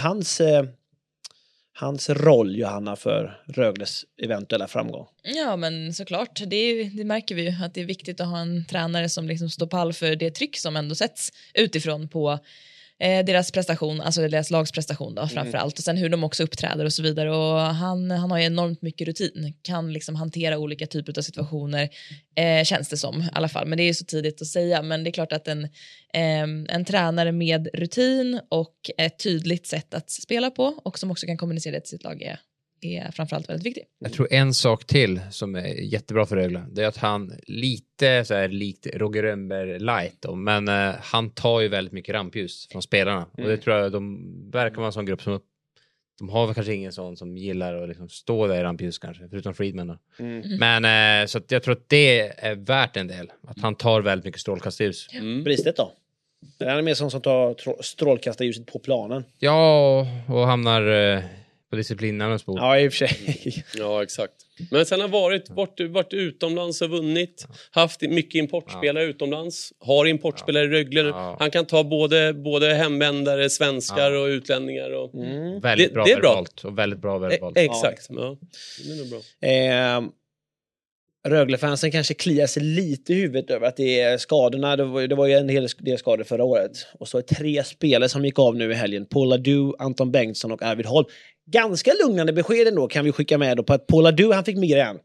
hans roll, Johanna, för Rögles eventuella framgång? Ja, men såklart. Det märker vi ju, att det är viktigt att ha en tränare som liksom står pall för det tryck som ändå sätts utifrån på deras prestation, alltså deras lags prestation då, framförallt. Och sen hur de också uppträder och så vidare. Och han har ju enormt mycket rutin. Kan liksom hantera olika typer av situationer, känns det som i alla fall. Men det är ju så tidigt att säga. Men det är klart att en tränare med rutin och ett tydligt sätt att spela på och som också kan kommunicera det till sitt lag är framförallt väldigt viktigt. Jag tror en sak till som är jättebra för Rögle, det är att han lite så här likt Roger Rönnberg light då, men han tar ju väldigt mycket rampljus från spelarna. Och det tror jag de verkar vara en sån grupp som de har väl kanske ingen sån som gillar att liksom stå där i rampljus kanske, förutom Friedman då. Men så att jag tror att det är värt en del, att han tar väldigt mycket strålkastljus. Bristet då? Det är mer som tar strålkastarljuset på planen. Ja, och hamnar på disciplinarnas bord. Ja, i och för sig. Ja, exakt. Men sen har varit utomlands och vunnit. Haft mycket importspelare utomlands. Har importspelare i Rögle nu. Han kan ta både hemvändare, svenskar och utlänningar. Och... Väldigt bra verbalt. Och väldigt bra verbalt. Exakt. Ja. Det är nog bra. Rögle-fansen kanske kliar sig lite i huvudet över att det är skadorna. Det var ju en hel del skador förra året. Och så är 3 spelare som gick av nu i helgen. Paul LaDue, Anton Bengtsson och Arvid Holm. Ganska lugnande besked ändå kan vi skicka med då på att Paul LaDue, han fick migrän.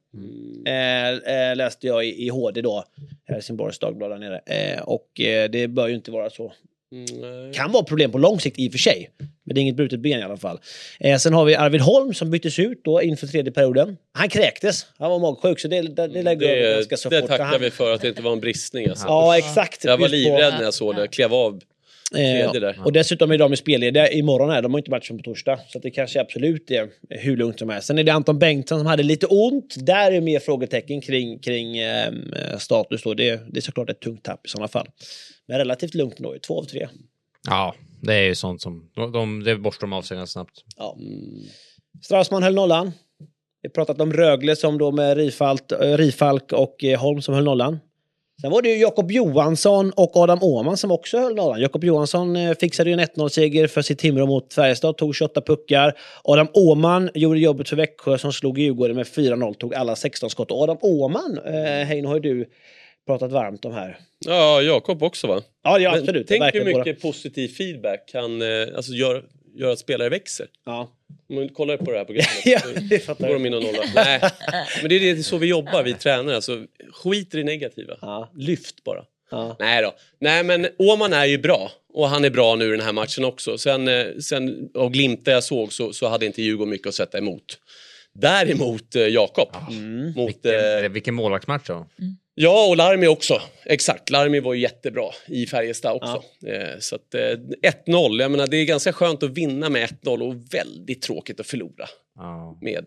Läste jag i HD då. Helsingborgs Dagblad där nere. Och det bör ju inte vara så. Kan vara problem på lång sikt i och för sig. Men det är inget brutet ben i alla fall. Sen har vi Arvid Holm som byttes ut då inför 3:e perioden. Han kräktes. Han var magsjuk så det lägger jag ganska så det fort. Det tackar vi för att det inte var en bristning. Alltså. Ja, exakt. Jag var livrädd när jag såg det. Klev av. Och dessutom är de i spellediga imorgon här. De har inte matchen på torsdag. Så att det kanske absolut är hur lugnt som är. Sen är det Anton Bengtsson som hade lite ont. Där är mer frågetecken kring status då. Det är såklart ett tungt tapp i sådana fall. Men relativt lugnt då. 2 av 3. Ja, det är ju sånt som det borstar de av sig ganska snabbt. Ja. Straussman höll nollan. Vi har pratat om Rögle som då med Rifalk och Holm som höll nollan. Sen var det ju Jakob Johansson och Adam Åhman som också höll nollan. Jakob Johansson fixade ju en 1-0-seger för sitt Timrå mot Färjestad, tog 28 puckar. Adam Åhman gjorde jobbet för Växjö som slog Djurgården med 4-0, tog alla 16 skott. Och Adam Åhman, Hein, har ju du pratat varmt om här. Ja, Jakob också va? Ja, absolut. Tänk hur mycket positiv feedback kan alltså göra att spelare växer. Ja. Om man kollar på det här programmet Ja, det fattar går de in och nollar. Nej, men det är så vi jobbar, vi tränare. Alltså, skit i det negativa. Ja. Lyft bara. Ja. Nej, men Åman är ju bra. Och han är bra nu i den här matchen också. Sen av glimta jag såg så hade inte Djurgården mycket att sätta emot. Däremot Jakob. Vilken målvaktsmatch då? Ja, och Larmi också. Exakt, Larmi var ju jättebra i Färjestad också. Så att 1-0, jag menar det är ganska skönt att vinna med 1-0 och väldigt tråkigt att förlora med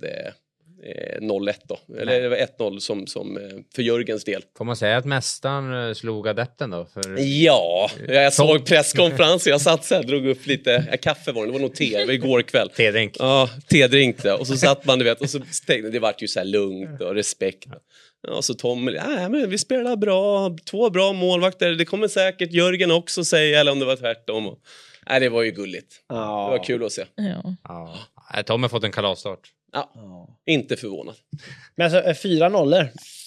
0-1 då. Eller det var 1-0 som för Jörgens del. Får man säga att mästaren slog adepten då? Ja, jag såg presskonferensen, jag satt så här, drog upp lite kaffe var det var nog te, det var igår kväll. Tedrink. Ja, tedrink det. Och så satt man, du vet, och så tänkte det vart ju så här lugnt och respekt. Ja, så Tom, men vi spelar bra, 2 bra målvakter, det kommer säkert Jörgen också säga, eller om det var tvärtom. Det var ju gulligt. Det var kul att se. Tom har fått en kalasstart. Ja, inte förvånad. Men alltså 4-0.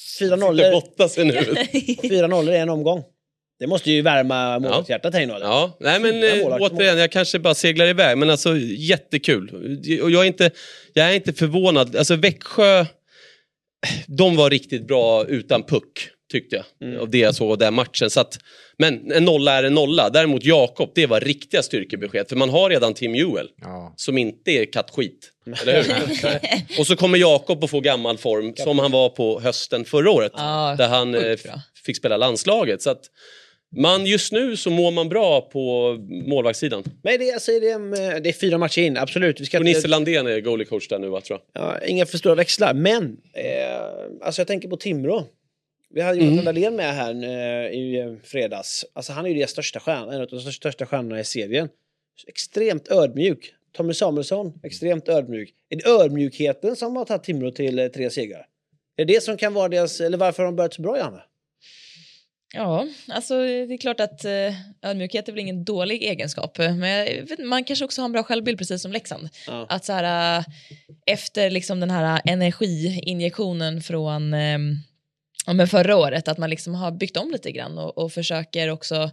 4-0 är en omgång. Det måste ju värma målvaktshjärtat här inne. Ja, nej men återigen, jag kanske bara seglar iväg, men alltså jättekul. Och jag är inte förvånad. Alltså Växjö, de var riktigt bra utan puck, tyckte jag. Av det jag såg av den matchen. Så att, men en nolla är en nolla. Däremot Jakob, det var riktiga styrkebesked. För man har redan Tim Juel, som inte är kattskit. Eller hur? Och så kommer Jakob att få gammal form, som han var på hösten förra året. Där han fick spela landslaget. Så att just nu så mår man bra på målvaktssidan. Men det är 4 matcher in, absolut. Och Nisse Landén är goalie-coach där nu, va, tror jag. Ja, inga för stora växlar. Men alltså jag tänker på Timrå. Vi hade Jonathan Dahlén med här i fredags. Alltså han är ju en av de största stjärnorna i serien. Extremt ödmjuk. Tommy Samuelsson, extremt ödmjuk. Är det ödmjukheten som har tagit Timrå till 3 segrar? Är det som kan vara deras, eller varför har de börjat så bra, Janne? Ja, alltså det är klart att ödmjukhet är väl ingen dålig egenskap. Men man kanske också har en bra självbild, precis som Leksand. Ja. Att så här, efter liksom den här energiinjektionen från men förra året, att man liksom har byggt om lite grann och försöker också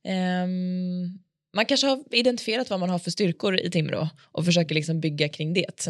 man kanske har identifierat vad man har för styrkor i Timrå och försöker liksom bygga kring det.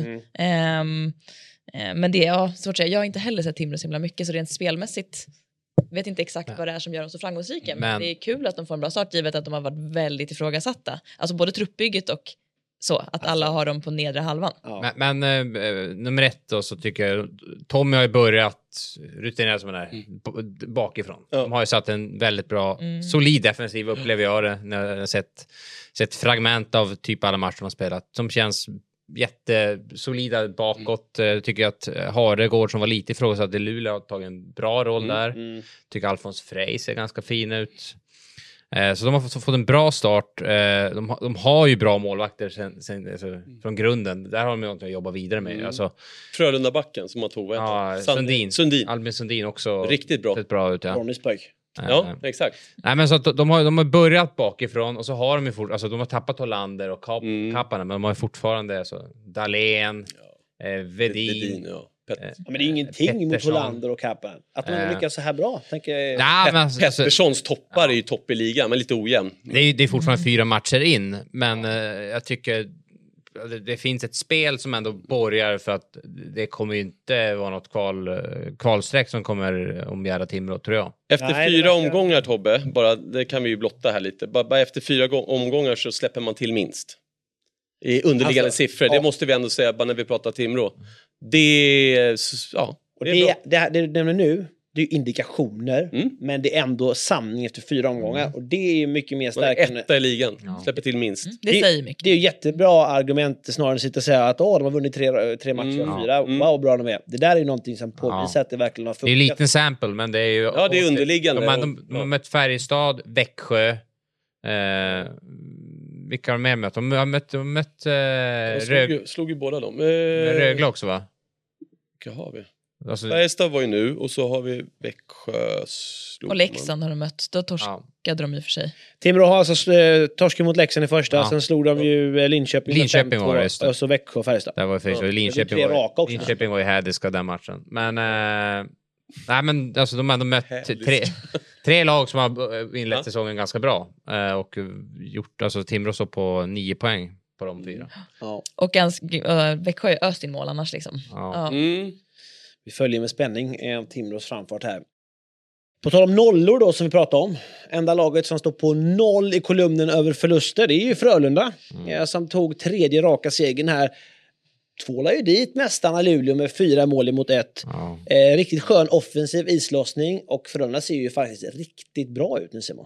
Men det är svårt att säga. Jag har inte heller sett Timrå så himla mycket, så rent spelmässigt vet inte exakt vad det är som gör dem så framgångsrika, men det är kul att de får en bra start, givet att de har varit väldigt ifrågasatta. Alltså både truppbygget och så, att alla har dem på nedre halvan. Ja. Men nummer 1 då, så tycker jag Tommy har ju börjat rutinera som den är bakifrån. De har ju satt en väldigt bra solid defensiv, upplever jag det, när jag har sett fragment av typ alla matcher man spelat som känns jättesolida bakåt. Tycker jag att Haregård, som var lite ifrågasatt i Luleå, har tagit en bra roll där. Tycker Alfons Frey ser ganska fin ut. Så de har fått en bra start. De har ju bra målvakter sen, alltså, från grunden. Där har de något att jobba vidare med. Alltså, Frölunda-backen som man tog. Sundin. Albin Sundin också. Riktigt bra. Sett bra ut, ja. Ja, exakt. Nej, men så att de har börjat bakifrån, och så har de ju alltså de har tappat Hollander och Kappanen, men de har ju fortfarande alltså Dahlén, Vedin, men det är ingenting mot Hollander och Kapanen. Att man lyckas så här bra. Petterssons toppar är ju topp i ligan, men lite ojämn. Det är fortfarande 4 matcher in, men jag tycker det finns ett spel som ändå borgar för att det kommer ju inte vara något kvalsträck som kommer omgärda Timrå, tror jag. Efter 4 omgångar, Tobbe, bara, det kan vi ju blotta här lite. Bara efter 4 omgångar så släpper man till minst. I underliggande siffror, det måste vi ändå säga bara när vi pratar Timrå. Det du nämner nu, det är ju indikationer, men det är ändå sanning efter 4 omgångar. Och det är mycket mer starkt. Etta i ligan, släpper till minst. Det säger mycket. Det är ju jättebra argument snarare än att sitta och säga att de har vunnit 3 matcher av 4. Wow, bra de är. Det där är ju någonting som påvisar att det verkligen har funkat. Det är ju liten sample, men det är ju... Ja, det är underliggande. De har mött Färjestad, Växjö... vilka har de med? De har mött slog ju båda dem. Rögle också, va? Vilka har vi? Alltså, Färjestad var ju nu, och så har vi Växjö. Och Leksand har de mött. Då torskade de i och för sig. Timrå har alltså torsken mot Leksand i första. Sen slog de ju Linköping var det, just det. och så Växjö och Färjestad. Det var för Linköping var ju hädiska den matchen. Men nej, men alltså de har ändå mött 3 lag som har inlett säsongen ganska bra och gjort, alltså Timrå så på 9 poäng på de 4. Ja. Och Växjö har ju öst in mål annars liksom. Ja. Vi följer med spänning Timrås framfart här. På tal om nollor då som vi pratade om. Enda laget som står på 0 i kolumnen över förluster, det är ju Frölunda. Som tog 3:e raka segern här. Tvålar ju dit mästarna Luleå med 4 mål emot 1. Riktigt skön offensiv islossning. Och Frölunda ser ju faktiskt riktigt bra ut nu, Simon.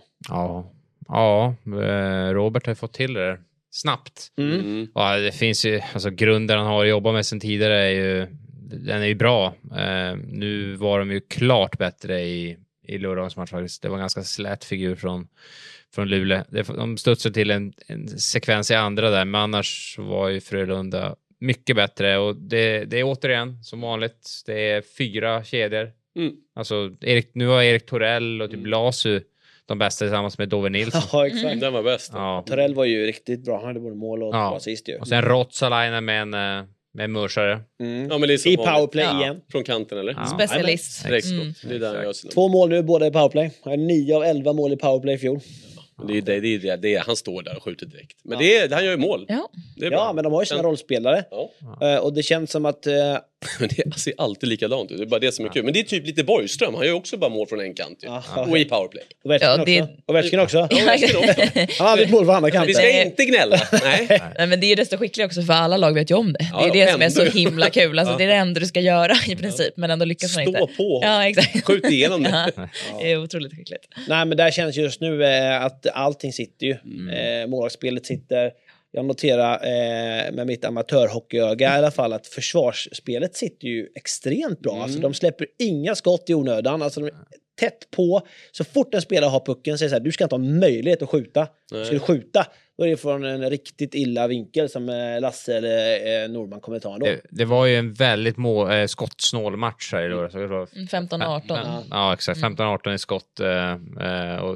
Ja, Robert har fått till det snabbt. Ja, det finns ju, alltså grunden han har jobbat med sen tidigare den är ju bra. Nu var de ju klart bättre i lördagsmatch faktiskt. Det var en ganska slät figur från Luleå. De studsade till en sekvens i andra där, men annars var ju Frölunda mycket bättre, och det är återigen som vanligt, det är 4 kedjor. Alltså nu har Erik Torell och typ Lasu de bästa tillsammans med Dove Nilsson. Ja, exakt. Den var bäst. Ja. Torell var ju riktigt bra. Han hade både mål och assist ju. Och sen Rotsalainen med mörsare. Ja, men det är i powerplay igen. Från kanten, eller? Ja. Specialist. Det är där jag 2 mål nu, båda i powerplay. 9 av 11 mål i powerplay i fjol. Det är han står där och skjuter direkt. Men han gör ju mål. Ja, det är bra. Men de har ju sina rollspelare. Och det känns som att... Men det ser alltid likadant ut. Det är bara det som är kul. Men det är typ lite Borgström. Han gör ju också bara mål från en kant. Och i powerplay. Och Vätsken också. Han har aldrig ett mål från andra kanten. Vi ska inte gnälla. Nej. Men det är ju desto skickligare också, för alla lag vet ju om det. Det är det som är så himla kul. Alltså, det är det enda du ska göra i princip. Men ändå lyckas man inte. Stå på. Ja, exakt. Skjut igenom det. Det är otroligt skickligt. Nej, men där känns just nu att allting sitter ju. Målvaktsspelet sitter. Jag noterar med mitt amatörhockeyöga i alla fall att försvarsspelet sitter ju extremt bra. Alltså, de släpper inga skott i onödan. Alltså, de är tätt på. Så fort en spelare har pucken säger så här: du ska inte ha möjlighet att skjuta. Du ska skjuta. Då är det från en riktigt illa vinkel som Lasse eller Norman kommer ta ändå. Det var ju en väldigt skottsnål match här i lördags. 15-18. Ja, exakt. 15-18 i skott. Och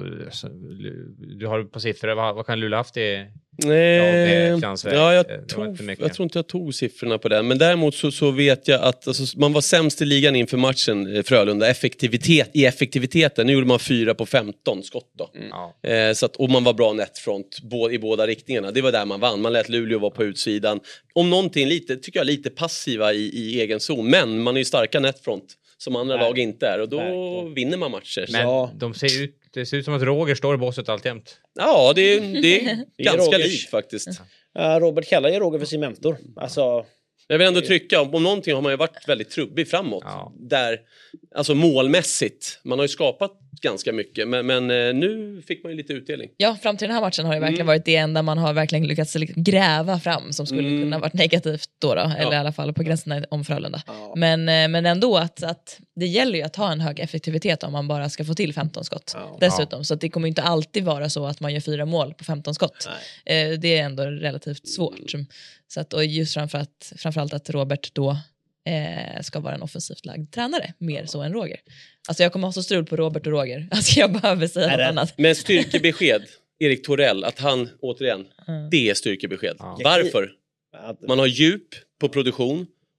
du har på siffror, vad kan Luleå haft i? Jag tror inte jag tog siffrorna på den. Men däremot så vet jag att man var sämst i ligan inför matchen, Frölunda. Effektiviteten. Nu gjorde man 4 på 15 skott då. Så att, och man var bra netfront i båda riktningarna. Det var där man vann. Man lät Luleå vara på utsidan. Om någonting tycker jag lite passiva i egen zon. Men man är ju starka netfront som andra lag inte är. Och då vinner man matcher. Men det ser ut som att Roger står i båset alltjämt. Ja, det är ganska likt faktiskt. Robert kallar ju Roger för sin mentor. Alltså... Jag vill ändå trycka, om någonting har man ju varit väldigt trubbig framåt. Där, alltså målmässigt. Man har ju skapat ganska mycket, men nu fick man ju lite utdelning. Ja, fram till den här matchen har det verkligen varit det enda man har verkligen lyckats gräva fram som skulle kunna varit negativt då. Eller i alla fall på gränserna om Frölunda. Men ändå att det gäller ju att ha en hög effektivitet om man bara ska få till 15 skott. Dessutom, så att det kommer inte alltid vara så att man gör 4 mål på 15 skott. Det är ändå relativt svårt. Så att, och just framförallt att Robert då ska vara en offensivt lagd tränare, mer så än Roger. Alltså jag kommer ha så strul på Robert och Roger. Alltså jag behöver säga något annat. Men styrkebesked, Erik Torell, att han återigen, det är styrkebesked. Varför? Man har djup på produktion.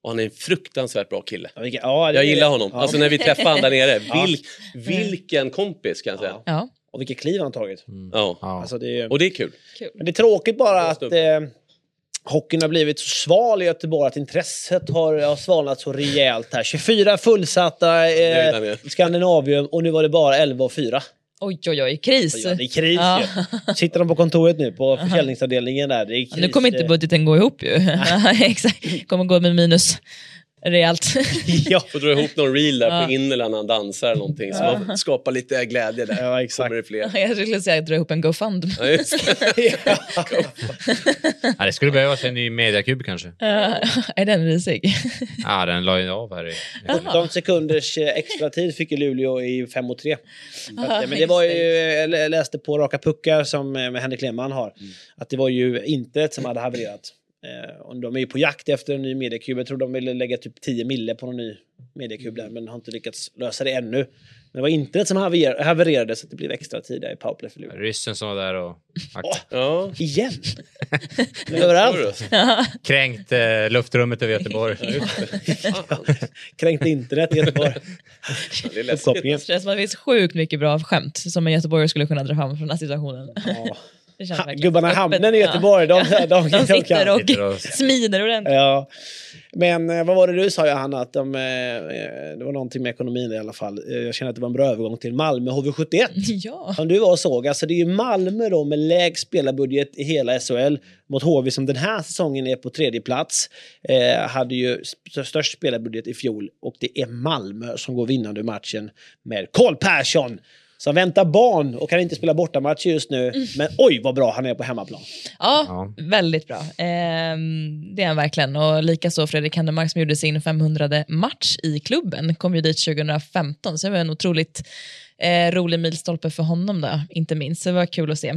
Och han är en fruktansvärt bra kille. Ja, jag gillar honom. Ja. Alltså när vi träffade han där nere. Vilken kompis kan jag säga. Ja. Och vilket kliv han tagit. Ja. Alltså Och det är kul. Men det är tråkigt bara att hockeyn har blivit så sval i Göteborg att intresset har svalnat så rejält här. 24 fullsatta i Skandinavium och nu var det bara 11 och 4. Oj, kris. Ja, det är kris ju. Sitter de på kontoret nu på försäljningsavdelningen där. Det är kris. Nu kommer inte budgeten gå ihop ju. Exakt. Kommer gå med minus rejält. Ja. Får dra ihop någon reel där på Innela när han dansar eller någonting som skapar lite glädje där. Ja, exakt. Kommer det fler. Jag skulle säga att dra ihop en GoFund. Ja, just det. Ja, det skulle behövas en ny mediakub kanske. Är den risig? Ja, den la ju av här i. 17 sekunders extra tid fick ju Luleå i 5-3. Men det var ju, jag läste på Raka Puckar som med Henrik Lehmann har, att det var ju inte ett som hade havererat. Och de är ju på jakt efter en ny mediekub. Jag tror de ville lägga typ 10 mille på någon ny mediekub där, men har inte lyckats lösa det ännu. Men det var inte ett som havererade så att det blev extra tid där i powerplay för Luleå. Ryssen som var där och... Ja. Igen? Överallt. Kränkt luftrummet över Göteborg. Kränkt internet i Göteborg. Det är läskigt. Det finns sjukt mycket bra skämt som en göteborgare skulle kunna dra fram från den här situationen. Gubbarna i hamnen i Göteborg, de sitter och smider ordentligt. Ja. Men vad var det du sa, Johanna, att det var någonting med ekonomin i alla fall. Jag känner att det var en bra övergång till Malmö HV71. Ja. Som du var och såg, alltså det är ju Malmö då med lägst spelarbudget i hela SHL mot HV som den här säsongen är på 3:e plats. Hade ju störst spelarbudget i fjol och det är Malmö som går vinnande matchen med Carl Persson som väntar barn och kan inte spela bortamatch just nu. Men oj vad bra han är på hemmaplan. Ja, väldigt bra. Det är han verkligen. Och likaså Fredrik Handemark som gjorde sin 500:e match i klubben. Kom ju dit 2015. Så det var en otroligt rolig milstolpe för honom där, inte minst. Så det var kul att se.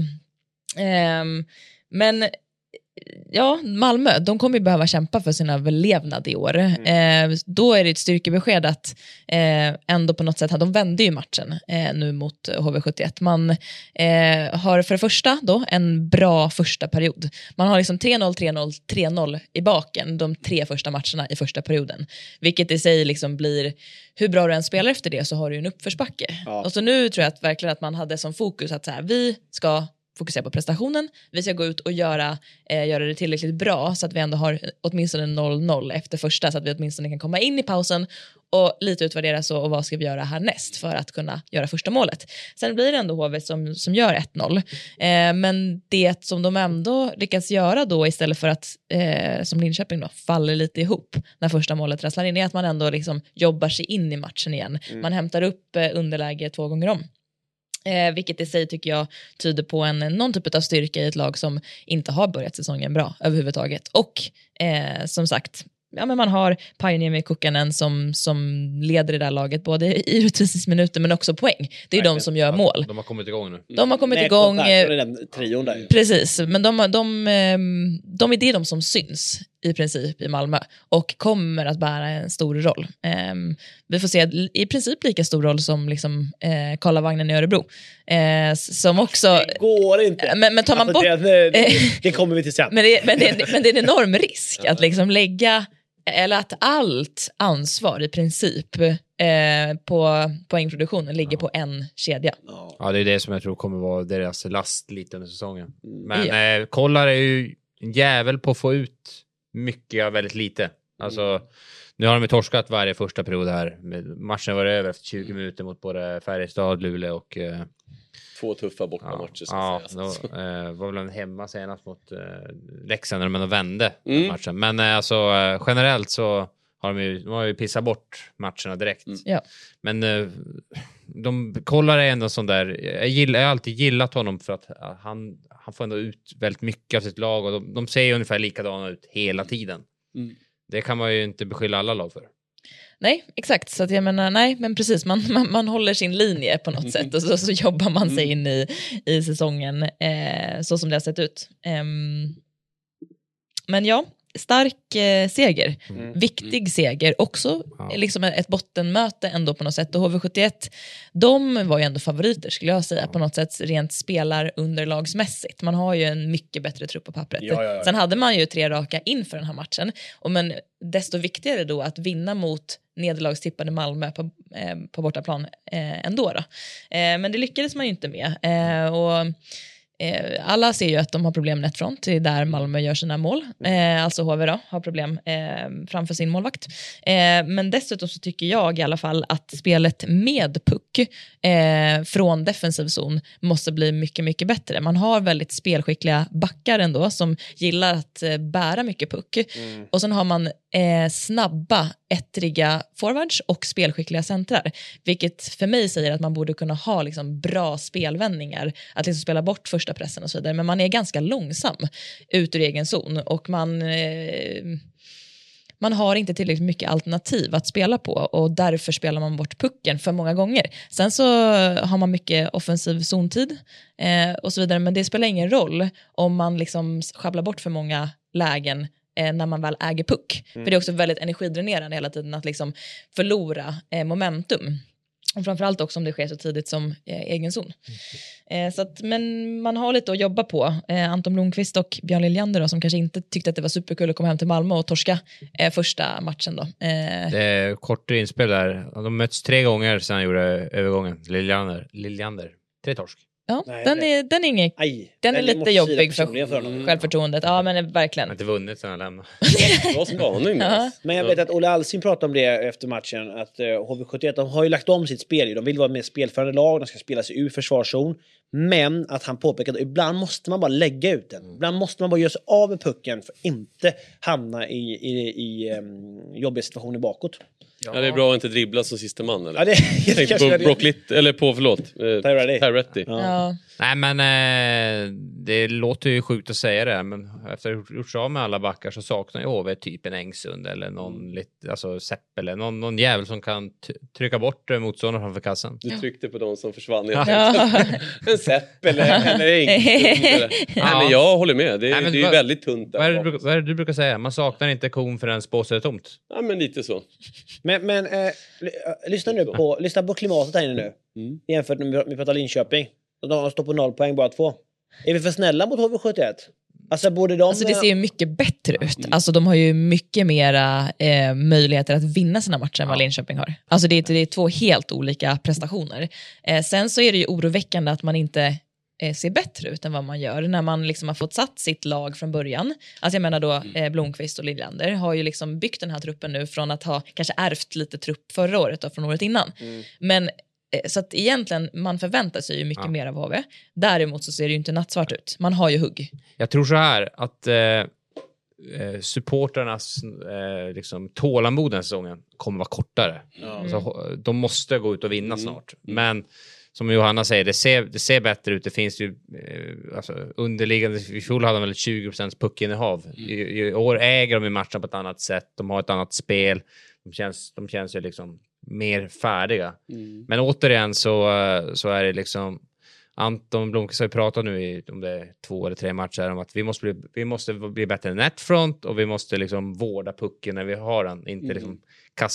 Men ja, Malmö, de kommer ju behöva kämpa för sin överlevnad i år. Då är det ett styrkebesked att ändå på något sätt, de vände ju matchen nu mot HV71. Man har för det första då en bra första period. Man har liksom 3-0, 3-0, 3-0 i baken de 3 första matcherna i första perioden. Vilket i sig liksom blir, hur bra du än spelar efter det så har du en uppförsbacke. Ja. Och så nu tror jag att verkligen att man hade som fokus att så här, vi ska fokusera på prestationen. Vi ska gå ut och göra det tillräckligt bra så att vi ändå har åtminstone 0-0 efter första så att vi åtminstone kan komma in i pausen och lite utvärdera så och vad ska vi göra härnäst för att kunna göra första målet. Sen blir det ändå HV som gör 1-0. Men det som de ändå lyckas göra då istället för att som Linköping då faller lite ihop när första målet rasslar in är att man ändå liksom jobbar sig in i matchen igen. Man hämtar upp underläge 2 gånger om. Vilket i sig tycker jag tyder på någon typ av styrka i ett lag som inte har börjat säsongen bra överhuvudtaget. Och som sagt, ja, men man har Pajaniemi Kukkanen som leder det där laget både i utvisningsminuter men också poäng. Det är ju de som gör mål. De har kommit igång nu. De har kommit igång. Den trion där. Precis, men det är de som syns i princip i Malmö och kommer att bära en stor roll. Vi får se i princip lika stor roll som liksom, Karlavagnen i Örebro. Som också... Det går inte. Men tar man alltså, bort... det kommer vi till sen. Men det är en enorm risk att liksom lägga... Eller att allt ansvar i princip på poängproduktionen ligger på en kedja. Ja, det är det som jag tror kommer vara deras last lite under säsongen. Men Kollar är ju en jävel på att få ut mycket av väldigt lite. Alltså, nu har de ju torskat varje första period här. Matchen var över efter 20 minuter mot både Färjestad, Luleå och... 2 tuffa bortamatcher. Ja, då var väl en hemma senast mot Leksand när de vände matchen. Men alltså generellt så har de har ju pissat bort matcherna direkt. Ja. Men de kollar ändå sån där. Jag har alltid gillat honom för att han får ändå ut väldigt mycket av sitt lag och de ser ungefär likadana ut hela tiden. Det kan man ju inte beskylla alla lag för. Nej, exakt. Så att jag menar, nej, men precis. Man håller sin linje på något sätt och så jobbar man sig in i säsongen så som det har sett ut. Men ja, stark seger. Viktig seger. Också liksom ett bottenmöte ändå på något sätt. Och HV71, de var ju ändå favoriter skulle jag säga. På något sätt rent spelarunderlagsmässigt. Man har ju en mycket bättre trupp på pappret. Ja. Sen hade man ju 3 raka inför den här matchen. Men desto viktigare då att vinna mot nederlagstippade Malmö på bortaplan ändå då. Men det lyckades man ju inte med. Och alla ser ju att de har problem netfront, det är där Malmö gör sina mål. Alltså HV då, har problem framför sin målvakt. Men dessutom så tycker jag i alla fall att spelet med puck från defensiv zon måste bli mycket, mycket bättre. Man har väldigt spelskickliga backar ändå som gillar att bära mycket puck. Och sen har man snabba, ettriga forwards och spelskickliga centrar. Vilket för mig säger att man borde kunna ha liksom bra spelvändningar. Att liksom spela bort första pressen och så vidare. Men man är ganska långsam ut ur egen zon. Och man har inte tillräckligt mycket alternativ att spela på. Och därför spelar man bort pucken för många gånger. Sen så har man mycket offensiv zontid och så vidare. Men det spelar ingen roll om man liksom sjabblar bort för många lägen när man väl äger puck. För det är också väldigt energidränerande hela tiden att liksom förlora momentum. Och framförallt också om det sker så tidigt som egen zon. Så att, men man har lite att jobba på. Anton Blomqvist och Björn Liljander då, som kanske inte tyckte att det var superkul att komma hem till Malmö och torska första matchen då. Det är kort inspel där. De möts 3 gånger sedan han gjorde övergången. Liljander. 3 torsk. Ja, nej, den är lite jobbig för självförtroendet. Ja, men verkligen. Han har inte vunnit sedan han lämnade. Vad spaning. Men jag vet att Olle Alsing pratade om det efter matchen. Att HV71, de har ju lagt om sitt spel. De vill vara mer spelförande lag. De ska spela sig ur försvarszon. Men att han påpekade att ibland måste man bara lägga ut den. Ibland måste man bara göra sig av med pucken för att inte hamna i jobbiga situationer bakåt. Ja, det är bra att inte dribbla som sista man. Eller? Ja, det på Brocklitt, eller på, förlåt. Tyretti. Ja. Nej, men det låter ju sjukt att säga det. Men efter att ha gjort av med alla backar så saknar ju HV typ en Engsund eller någon alltså Sepp eller någon jävel som kan trycka bort motståndaren framför kassan. Du tryckte på de som försvann. En Sepp eller Engsund. Nej, men jag håller med. Det är ju väldigt tunt. Vad är det du brukar säga? Man saknar inte kon förrän båset är tomt. Ja, men lite så. Men lyssna på klimatet här inne nu. Jämfört med vi pratar Linköping. De står på 0 poäng bara 2. Är vi för snälla mot HV71? Alltså det ser ju mycket bättre ut. Alltså de har ju mycket mera möjligheter att vinna sina matcher än vad Linköping har. Alltså det är 2 helt olika prestationer. Sen så är det ju oroväckande att man inte ser bättre ut än vad man gör när man liksom har fått satt sitt lag från början. Alltså jag menar då Blomqvist och Liljander har ju liksom byggt den här truppen nu från att ha kanske ärvt lite trupp förra året och från året innan. Men så att egentligen man förväntar sig ju mycket mer av HV. Däremot så ser det ju inte nattsvart ut. Man har ju hugg. Jag tror så här att supporternas liksom tålamod den säsongen kommer vara kortare. Alltså, de måste gå ut och vinna snart. Men som Johanna säger, det ser bättre ut. Det finns ju alltså, underliggande, i fjol hade de väl 20% puckinnehav. I år äger de i matchen på ett annat sätt. De har ett annat spel. De känns ju liksom mer färdiga. Men återigen så är det liksom Anton Blomqvist har ju pratat nu om det är 2 eller 3 matcher om att vi måste bli bättre än netfront och vi måste liksom vårda pucken när vi har den. Inte liksom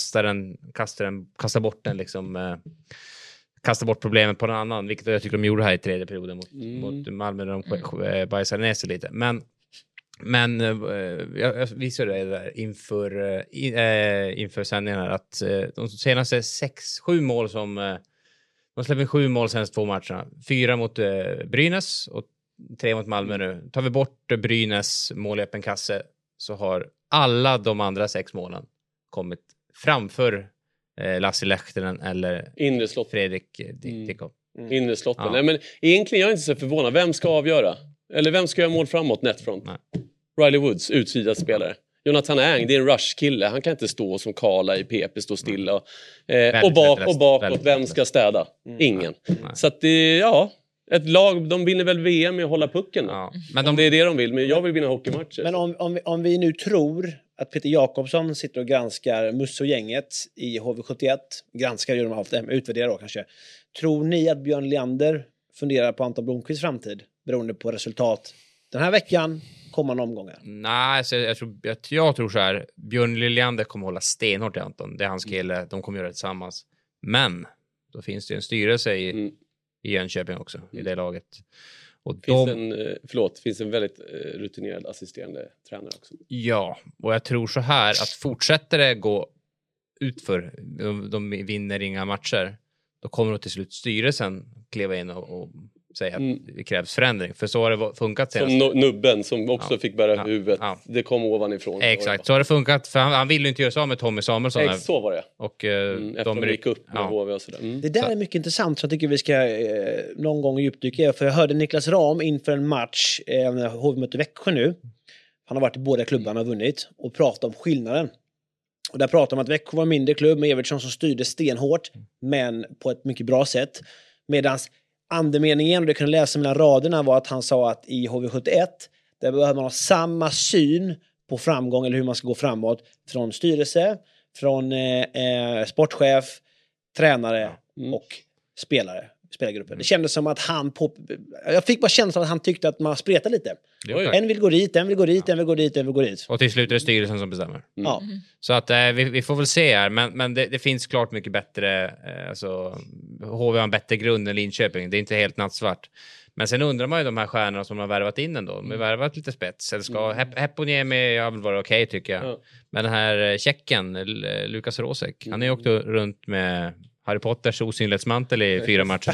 kasta bort den liksom kasta bort problemet på någon annan, vilket jag tycker de gjorde här i 3:e perioden mot Malmö när de bajsade ner sig lite. Men jag visade det där inför sändningen här att de senaste 6-7 mål som de släpper 7 mål senaste 2 matcherna. 4 mot Brynäs och 3 mot Malmö nu. Tar vi bort Brynäs mål i öppen kasse så har alla de andra 6 målen kommit framför Lasse Lehtinen eller Fredrik Dicko. Inre slotten. Ja. Nej, men egentligen är jag inte så förvånad. Vem ska avgöra? Eller vem ska göra mål framåt netfront? Nej. Riley Woods, utsidad spelare. Jonathan Ang, det är en rush-kille. Han kan inte stå som Karla i PP, stå stilla. Och bakåt, vem ska städa? Ingen. Nej. Så att det, ett lag, de vinner väl VM med att hålla pucken. Ja. Men det är det de vill, men jag vill vinna hockeymatcher. Men om vi nu tror att Peter Jakobsson sitter och granskar Musso-gänget i HV71, granskar ju de har haft det, utvärderar då kanske. Tror ni att Björn Leander funderar på Anton Blomqvists framtid beroende på resultat den här veckan kommande omgångar? Nej, så jag tror så här. Björn Liljander kommer hålla stenhårt i Anton. Det är hans kille. De kommer göra det tillsammans. Men då finns det en styrelse i Jönköping också. I det laget. Och finns en väldigt rutinerad assisterande tränare också. Ja, och jag tror så här att fortsätter det gå utför, de vinner inga matcher, då kommer då till slut styrelsen kliva in och säga att det krävs förändring. För så har det funkat senast. Som Nubben som också fick bära huvudet. Ja. Det kom ovanifrån. Exakt, så har det funkat. För han ville ju inte göra så med Tommy Samuelsson. Exakt, så var det. Och efter de gick upp med HV och sådär. Det där är mycket intressant, så jag tycker vi ska någon gång djupdyka. För jag hörde Niklas Ram inför en match när HV mötte Växjö nu. Han har varit i båda klubbarna och vunnit. Och pratat om skillnaden. Och där pratar om att Växjö var en mindre klubb med Evertsson som styrde stenhårt. Men på ett mycket bra sätt. Medans andemeningen, och det kunde läsa mellan raderna, var att han sa att i HV71 där behöver man ha samma syn på framgång eller hur man ska gå framåt från styrelse, från sportchef, tränare och spelargruppen. Det kändes som att jag fick bara känslan att han tyckte att man spretade lite. En vill gå dit, en vill gå dit, en vill gå dit, en vill gå dit. Och till slut är det styrelsen som bestämmer. Ja. Så att vi får väl se här. Men det finns klart mycket bättre. Alltså, HV har en bättre grund än Linköping. Det är inte helt nattsvart. Men sen undrar man ju de här stjärnorna som har värvat in ändå. De har värvat lite spets. Heponiemi har väl varit okej, tycker jag. Ja. Men den här tjecken, Lukas Rosek, han är ju åkt runt med Harry Potters osynlighetsmantel i 4 matcher.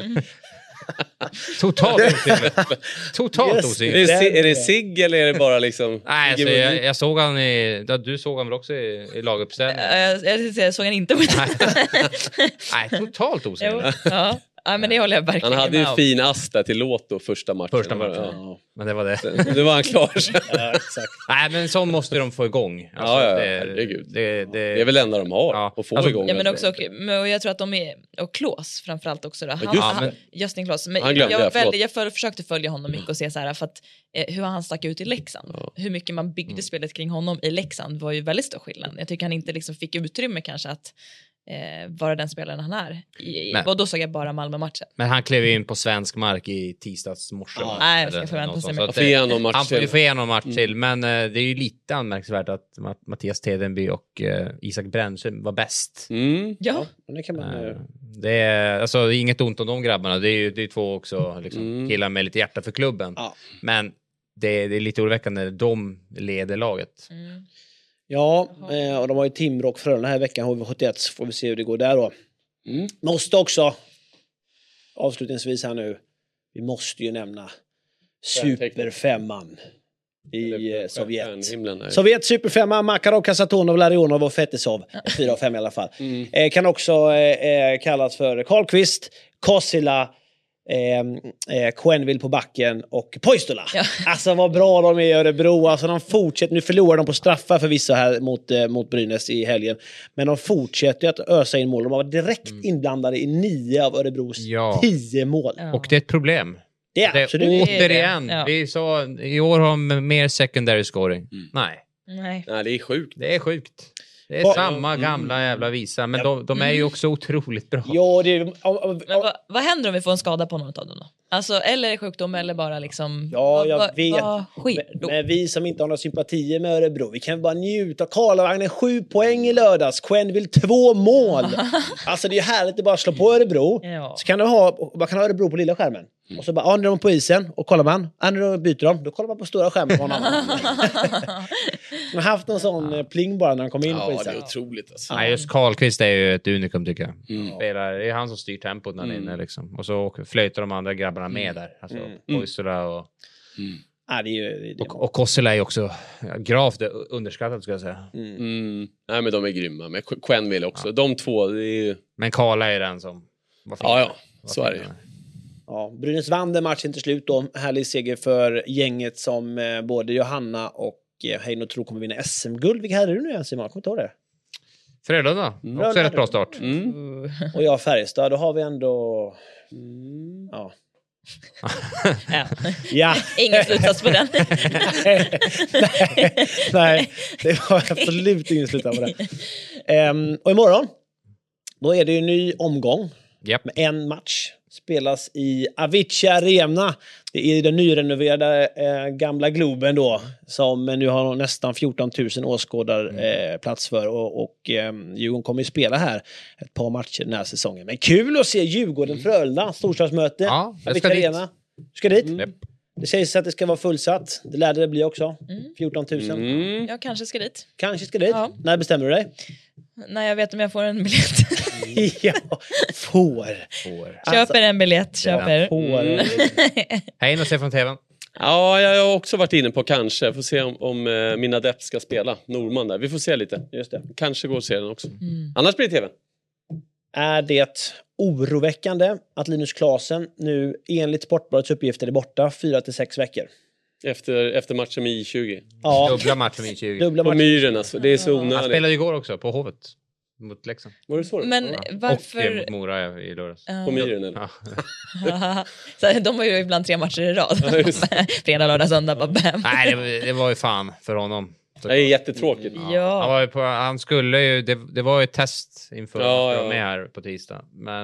Totalt osynligt. Är det Sig eller är det bara liksom... Nej, alltså, jag såg han du såg han väl också i laguppställningen? Jag såg han inte på Nej, totalt osynligt. Ja, men det håller jag verkligen med. Han hade ju en fin asta till låt då första matchen. Ja. Men det var det. Det var han klar. Ja, exakt. Nej, men så måste de få igång. Alltså, det är väl enda de har att få igång. Ja, men också, och jag tror att de är, och Klås framförallt också då. Justin Klås. Men jag försökte följa honom mycket och se så här, för att hur han stack ut i Leksand. Hur mycket man byggde spelet kring honom i Leksand var ju väldigt stor skillnad. Jag tycker han inte liksom fick utrymme kanske att vara den spelaren han är. Och då såg jag bara Malmö-matchen. Men han klev in på svensk mark i tisdags morse. Nej, jag ska förvänta sig mycket. Han får ju få igenom match till. Men det är ju lite anmärkningsvärt att Mattias Tedenby och Isak Brännström var bäst. Ja, det kan man... Det är alltså inget ont om de grabbarna. Det är två också liksom, killar med lite hjärta för klubben. Men det är lite oroväckande när de leder laget. Ja, och de har ju Timrå och Frölunda här i veckan, HV71, så får vi se hur det går där då. Måste också, avslutningsvis här nu, vi måste ju nämna Superfemman i Sovjet. Sovjet Superfemman, Makarov, Kasatonov, Larionov och Fetisov. 4 av 5 i alla fall. Kan också kallas för Karlqvist, Kosila, Quenneville på backen och Poistola. Alltså vad bra de är i Örebro. Alltså de fortsätter, nu förlorar de på straffar förvisso här mot Brynäs i helgen, men de fortsätter att ösa in mål. De var direkt inblandade i 9 av Örebros 10 mål. Och det är ett problem. Det är absolut återigen. Vi sa i år har de mer secondary scoring. Nej, det är sjukt. Det är sjukt. Det är samma gamla jävla visa. Men de är ju också otroligt bra. Ja, men vad händer om vi får en skada på något av dem då? Alltså, eller sjukdom eller bara liksom... Ja, jag vet. Vad sker då? Men vi som inte har några sympatier med Örebro, vi kan bara njuta. Karlavagnen 7 poäng i lördags. Quenneville 2 mål. Alltså det är härligt att bara slå på Örebro. Så kan man kan ha Örebro på lilla skärmen. Och så bara, när de är på isen och kollar man. När de byter dem, då kollar man på stora skärmen på någon annan. Man har haft någon sån pling bara när de kom in på isen. Ja, det är otroligt alltså. Nej, just Karlqvist är ju ett unikum tycker jag. Det är han som styr tempot när han är inne liksom. Och så flöjtar de andra grabbarna med där. Alltså Poistola och... Och Kossela är också gravt underskattat, ska jag säga. Nej, men de är grymma. Men Quenneville också. De två, det är ju... Men Karla är den som... Så är det. Ja, Brynäs vann den matchen till slut då. Härlig seger för gänget som både Johanna och Heino tror kommer vinna SM-guld. Vilka hade du nu ens, Simon? Jag kommer inte ihåg det. Frölunda. Också rätt bra start. Och jag Färjestad, då har vi ändå... Ja. Ingen slutsats på den. Nej, det var absolut ingen slutsats på den. Och imorgon, då är det ju en ny omgång med en match. spelas i Avicii Arena. Det är den nyrenoverade gamla Globen då, som nu har nästan 14 000 åskådarplats för. Och Djurgården kommer ju spela här ett par matcher den här säsongen. Men kul att se Djurgården-Frölunda, storstadsmöte. Ja, jag Avicii ska Arena. Du ska dit? Yep. Det sägs att det ska vara fullsatt. Det lärde det bli också. 14 000. Jag kanske ska dit. Kanske ska dit. Ja. När bestämmer du dig? När jag vet om jag får en biljett. Ja, får. Köper en biljett, köper. Får. Hej och se från tvn. Ja, jag har också varit inne på kanske. Får se om min adept ska spela. Norman där. Vi får se lite. Just det. Kanske går att se den också. Annars blir det tv. Är det oroväckande att Linus Klasen nu enligt Sportbladets uppgifter är borta 4-6 veckor? Efter matchen med I20. Ja, Dubbla matcher med 20. dubbla På matcher. myren alltså. Det är så Han onödigt. spelade igår också på Hovet. Mot Leksand. Var det så? Men Och varför... mot Mora i lördags. På myren eller? Ja. Så de var ju ibland 3 matcher i rad. Ja, just Fredag, lördag, söndag. Bara bam. Nej, det var ju fan för honom. Det är jättetråkigt. Ja. Han skulle ju, det var ju ett test inför att Ja. vara med här på tisdag. Men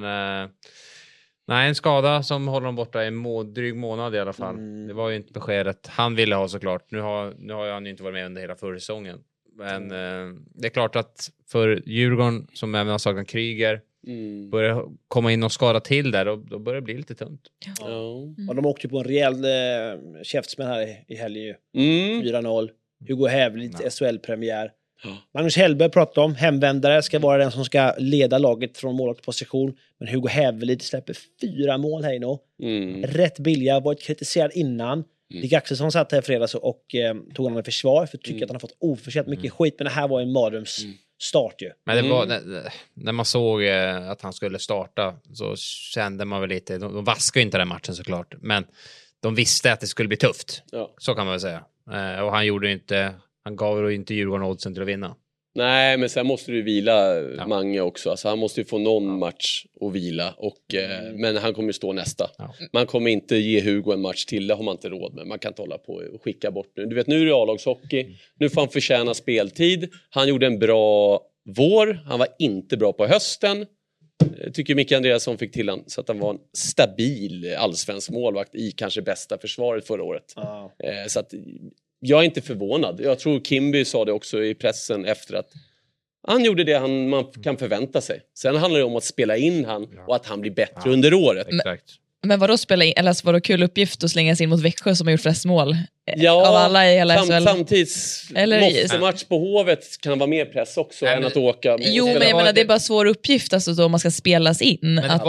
nej, en skada som håller honom borta i dryg månad i alla fall. Det var ju inte beskedet han ville ha såklart. Nu har han ju inte varit med under hela förra säsongen. Men det är klart att för Djurgården som även har saknat Kryger börjar komma in och skada till där, då börjar det bli lite tunt. Ja. Och de åkte ju på en rejäl käftsmäll här i helgen ju. 4-0. Hugo Hävelid, SHL-premiär. Magnus Hellberg pratade om hemvändare ska vara den som ska leda laget från målvaktsposition. Men Hugo Hävelid släpper 4 mål här nu. Rätt billiga, varit kritiserad innan. Dick Axelsson satt här i fredags och tog honom i försvar för att tycka att han har fått oförtjänt mycket skit. Men det här var en mardrömsstart ju. Men det var, när man såg att han skulle starta så kände man väl lite, de vaskade ju inte den matchen såklart. Men de visste att det skulle bli tufft. Ja. Så kan man väl säga. Och han gav ju inte Djurgården oddsen till att vinna. Nej, men sen måste du vila Mange också. Alltså, han måste ju få någon match att vila. Men han kommer ju stå nästa. Ja. Man kommer inte ge Hugo en match till. Det har man inte råd med. Man kan inte hålla på och skicka bort nu. Du vet, nu är det A-lagshockey. Nu får han förtjäna speltid. Han gjorde en bra vår. Han var inte bra på hösten. Jag tycker Micke Andreasson fick till han så att han var en stabil allsvensk målvakt i kanske bästa försvaret förra året. Så att jag är inte förvånad. Jag tror Kimby sa det också i pressen efter att han gjorde det man kan förvänta sig. Sen handlar det om att spela in han och att han blir bättre under året. Exakt. Men vadå spela in, eller var det kul uppgift att slänga sig in mot Växjö som har gjort flest mål? Ja, av alla i hela SHL? Samtidigt Eller match på Hovet kan vara mer press också än att åka. Jo, men jag menar det är bara svår uppgift alltså, då man ska spelas in. Men att...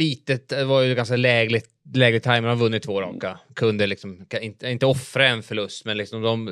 det var ju ganska lägligt time. Han har vunnit 2 raka. Kunde liksom inte offra en förlust, men liksom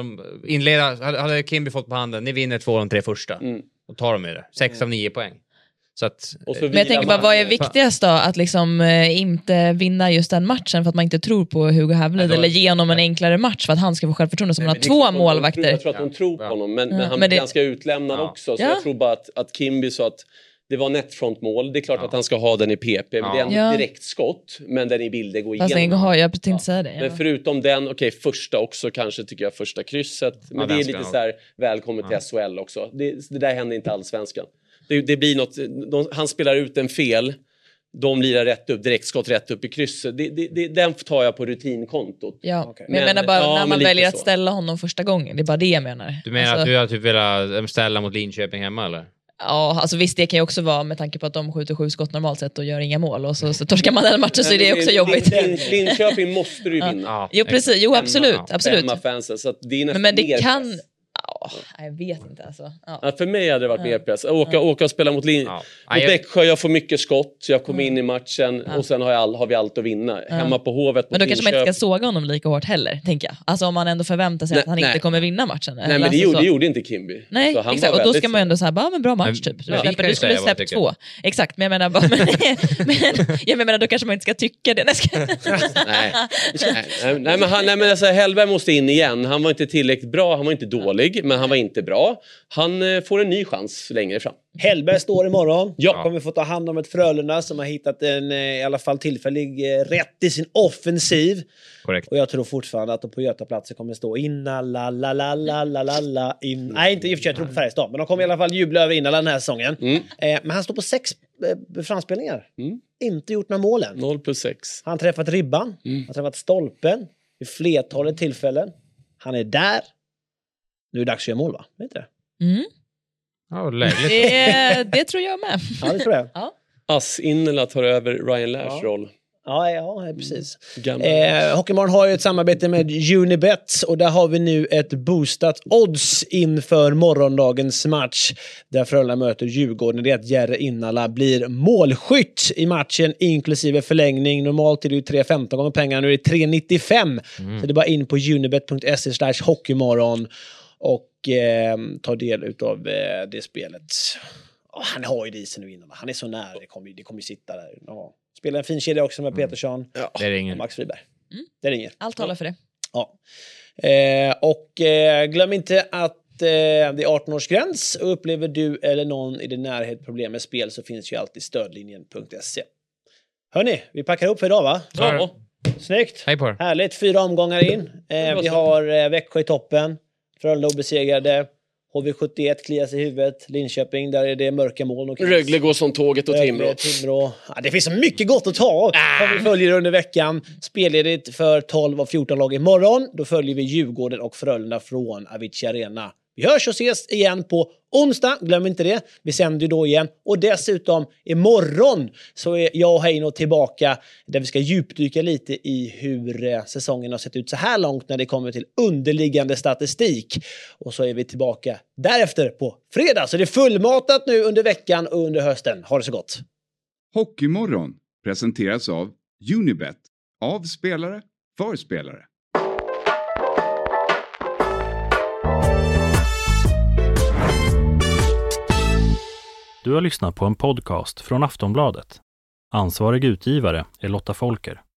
hade Kimby fått på handen, ni vinner 2 av de 3 första. Och tar de med det. 6 av 9 poäng. Så att, men jag tänker bara, vad är viktigast då? Att liksom inte vinna just den matchen för att man inte tror på Hugo Hävelid, eller ge honom en enklare match för att han ska få självförtroende som han har 2 målvakter. Jag tror att de tror på honom, men han blir ganska utlämnad också. Så jag tror bara att Kimby sa att det var netfrontmål. Det är klart att han ska ha den i PP. Men det är en direkt skott. Men den i bilden går igenom. Jag tänkte säga det. Men förutom den, första också kanske tycker jag första krysset. Men det är lite så här välkommet till SHL också. Det där händer inte allsvenskan. Det blir något, han spelar ut en fel. De lirar rätt upp, direktskott rätt upp i krysset. Den tar jag på rutinkontot. Ja, men jag menar bara när man väljer att ställa honom första gången. Det är bara det jag menar. Du menar att du har typ velat ställa mot Linköping hemma eller? Ja, alltså visst det kan ju också vara med tanke på att de skjuter 7 skott normalt sett och gör inga mål och så torskar man den matchen så är det också jobbigt. Linköping måste du ju vinna. Jo precis, jo absolut. Fansen, så att det är men det kan... jag vet inte alltså. För mig hade det varit mer press. Åka och spela mot Växjö, jag får mycket skott. Jag kommer in i matchen och sen har vi allt att vinna. Hemma på Hovet. Men då kanske man inte ska såga honom lika hårt heller, tänker jag. Alltså om man ändå förväntar sig att han inte kommer vinna matchen. Nej, men det gjorde inte Kimby. Nej, exakt. Och då ska man ändå säga, men bra match typ. Du skulle släppt 2. Exakt, men jag menar bara, jag menar då kanske man inte ska tycka det. Nej, men alltså Hellberg måste in igen. Han var inte tillräckligt bra, han var inte dålig. Men han var inte bra. Han får en ny chans längre fram. Hellberg står imorgon. Ja. Kommer få ta hand om ett Frölunda som har hittat en i alla fall tillfällig rätt i sin offensiv. Korrekt. Och jag tror fortfarande att de på Götaplatsen kommer stå inna la la la la la la la in. Nej, inte i och för sig, jag tror på Färjestad. Men de kommer i alla fall jubla över Innala den här säsongen. Men han står på 6 framspelningar. Inte gjort några målen. 0+6. Han har träffat ribban. Han har träffat stolpen vid flertalet tillfällen. Han är där. Nu är det dags att göra mål, va? Vet du det? Ja, lägligt. Det tror jag med. Ja, det tror jag. Ja. Ass-Innela tar över Ryan Lairs roll. Ja, precis. Hockeymorgon har ju ett samarbete med Unibet och där har vi nu ett boostat odds inför morgondagens match där Frölunda möter Djurgården. Det är att Jerry Innala blir målskytt i matchen inklusive förlängning. Normalt är det ju 3,15 gånger pengarna, nu är det 3,95. Så det är bara in på unibet.se/hockeymorgon och ta del utav det spelet. Han har ju det i sig nu innan. Han är så nära. Det kommer ju sitta där. Ja. Spelar en fin kedja också med Petersson. Det ringer. Och Max Friberg. Det ringer. Allt talar för det. Ja. Glöm inte att det är 18-årsgräns. Och upplever du eller någon i din närhet problem med spel så finns ju alltid stödlinjen.se. Hörni, vi packar upp för idag, va? Ja. Snyggt. Hej på er. Härligt. 4 omgångar in. Vi har Växjö i toppen. Frölunda obesegrade. HV71 klias i huvudet. Linköping, där är det mörka moln. Rögle går som tåget och Timrå. Ja, det finns så mycket gott att ta som vi följer under veckan. Spelledigt för 12 av 14 lag imorgon. Då följer vi Djurgården och Frölunda från Avicii Arena. Vi hörs och ses igen på onsdag. Glöm inte det. Vi sänder då igen. Och dessutom imorgon så är jag och Heino tillbaka där vi ska djupdyka lite i hur säsongen har sett ut så här långt när det kommer till underliggande statistik. Och så är vi tillbaka därefter på fredag. Så det är fullmatat nu under veckan och under hösten. Ha det så gott. Hockeymorgon presenteras av Unibet. Av spelare för spelare. Du har lyssnat på en podcast från Aftonbladet. Ansvarig utgivare är Lotta Folker.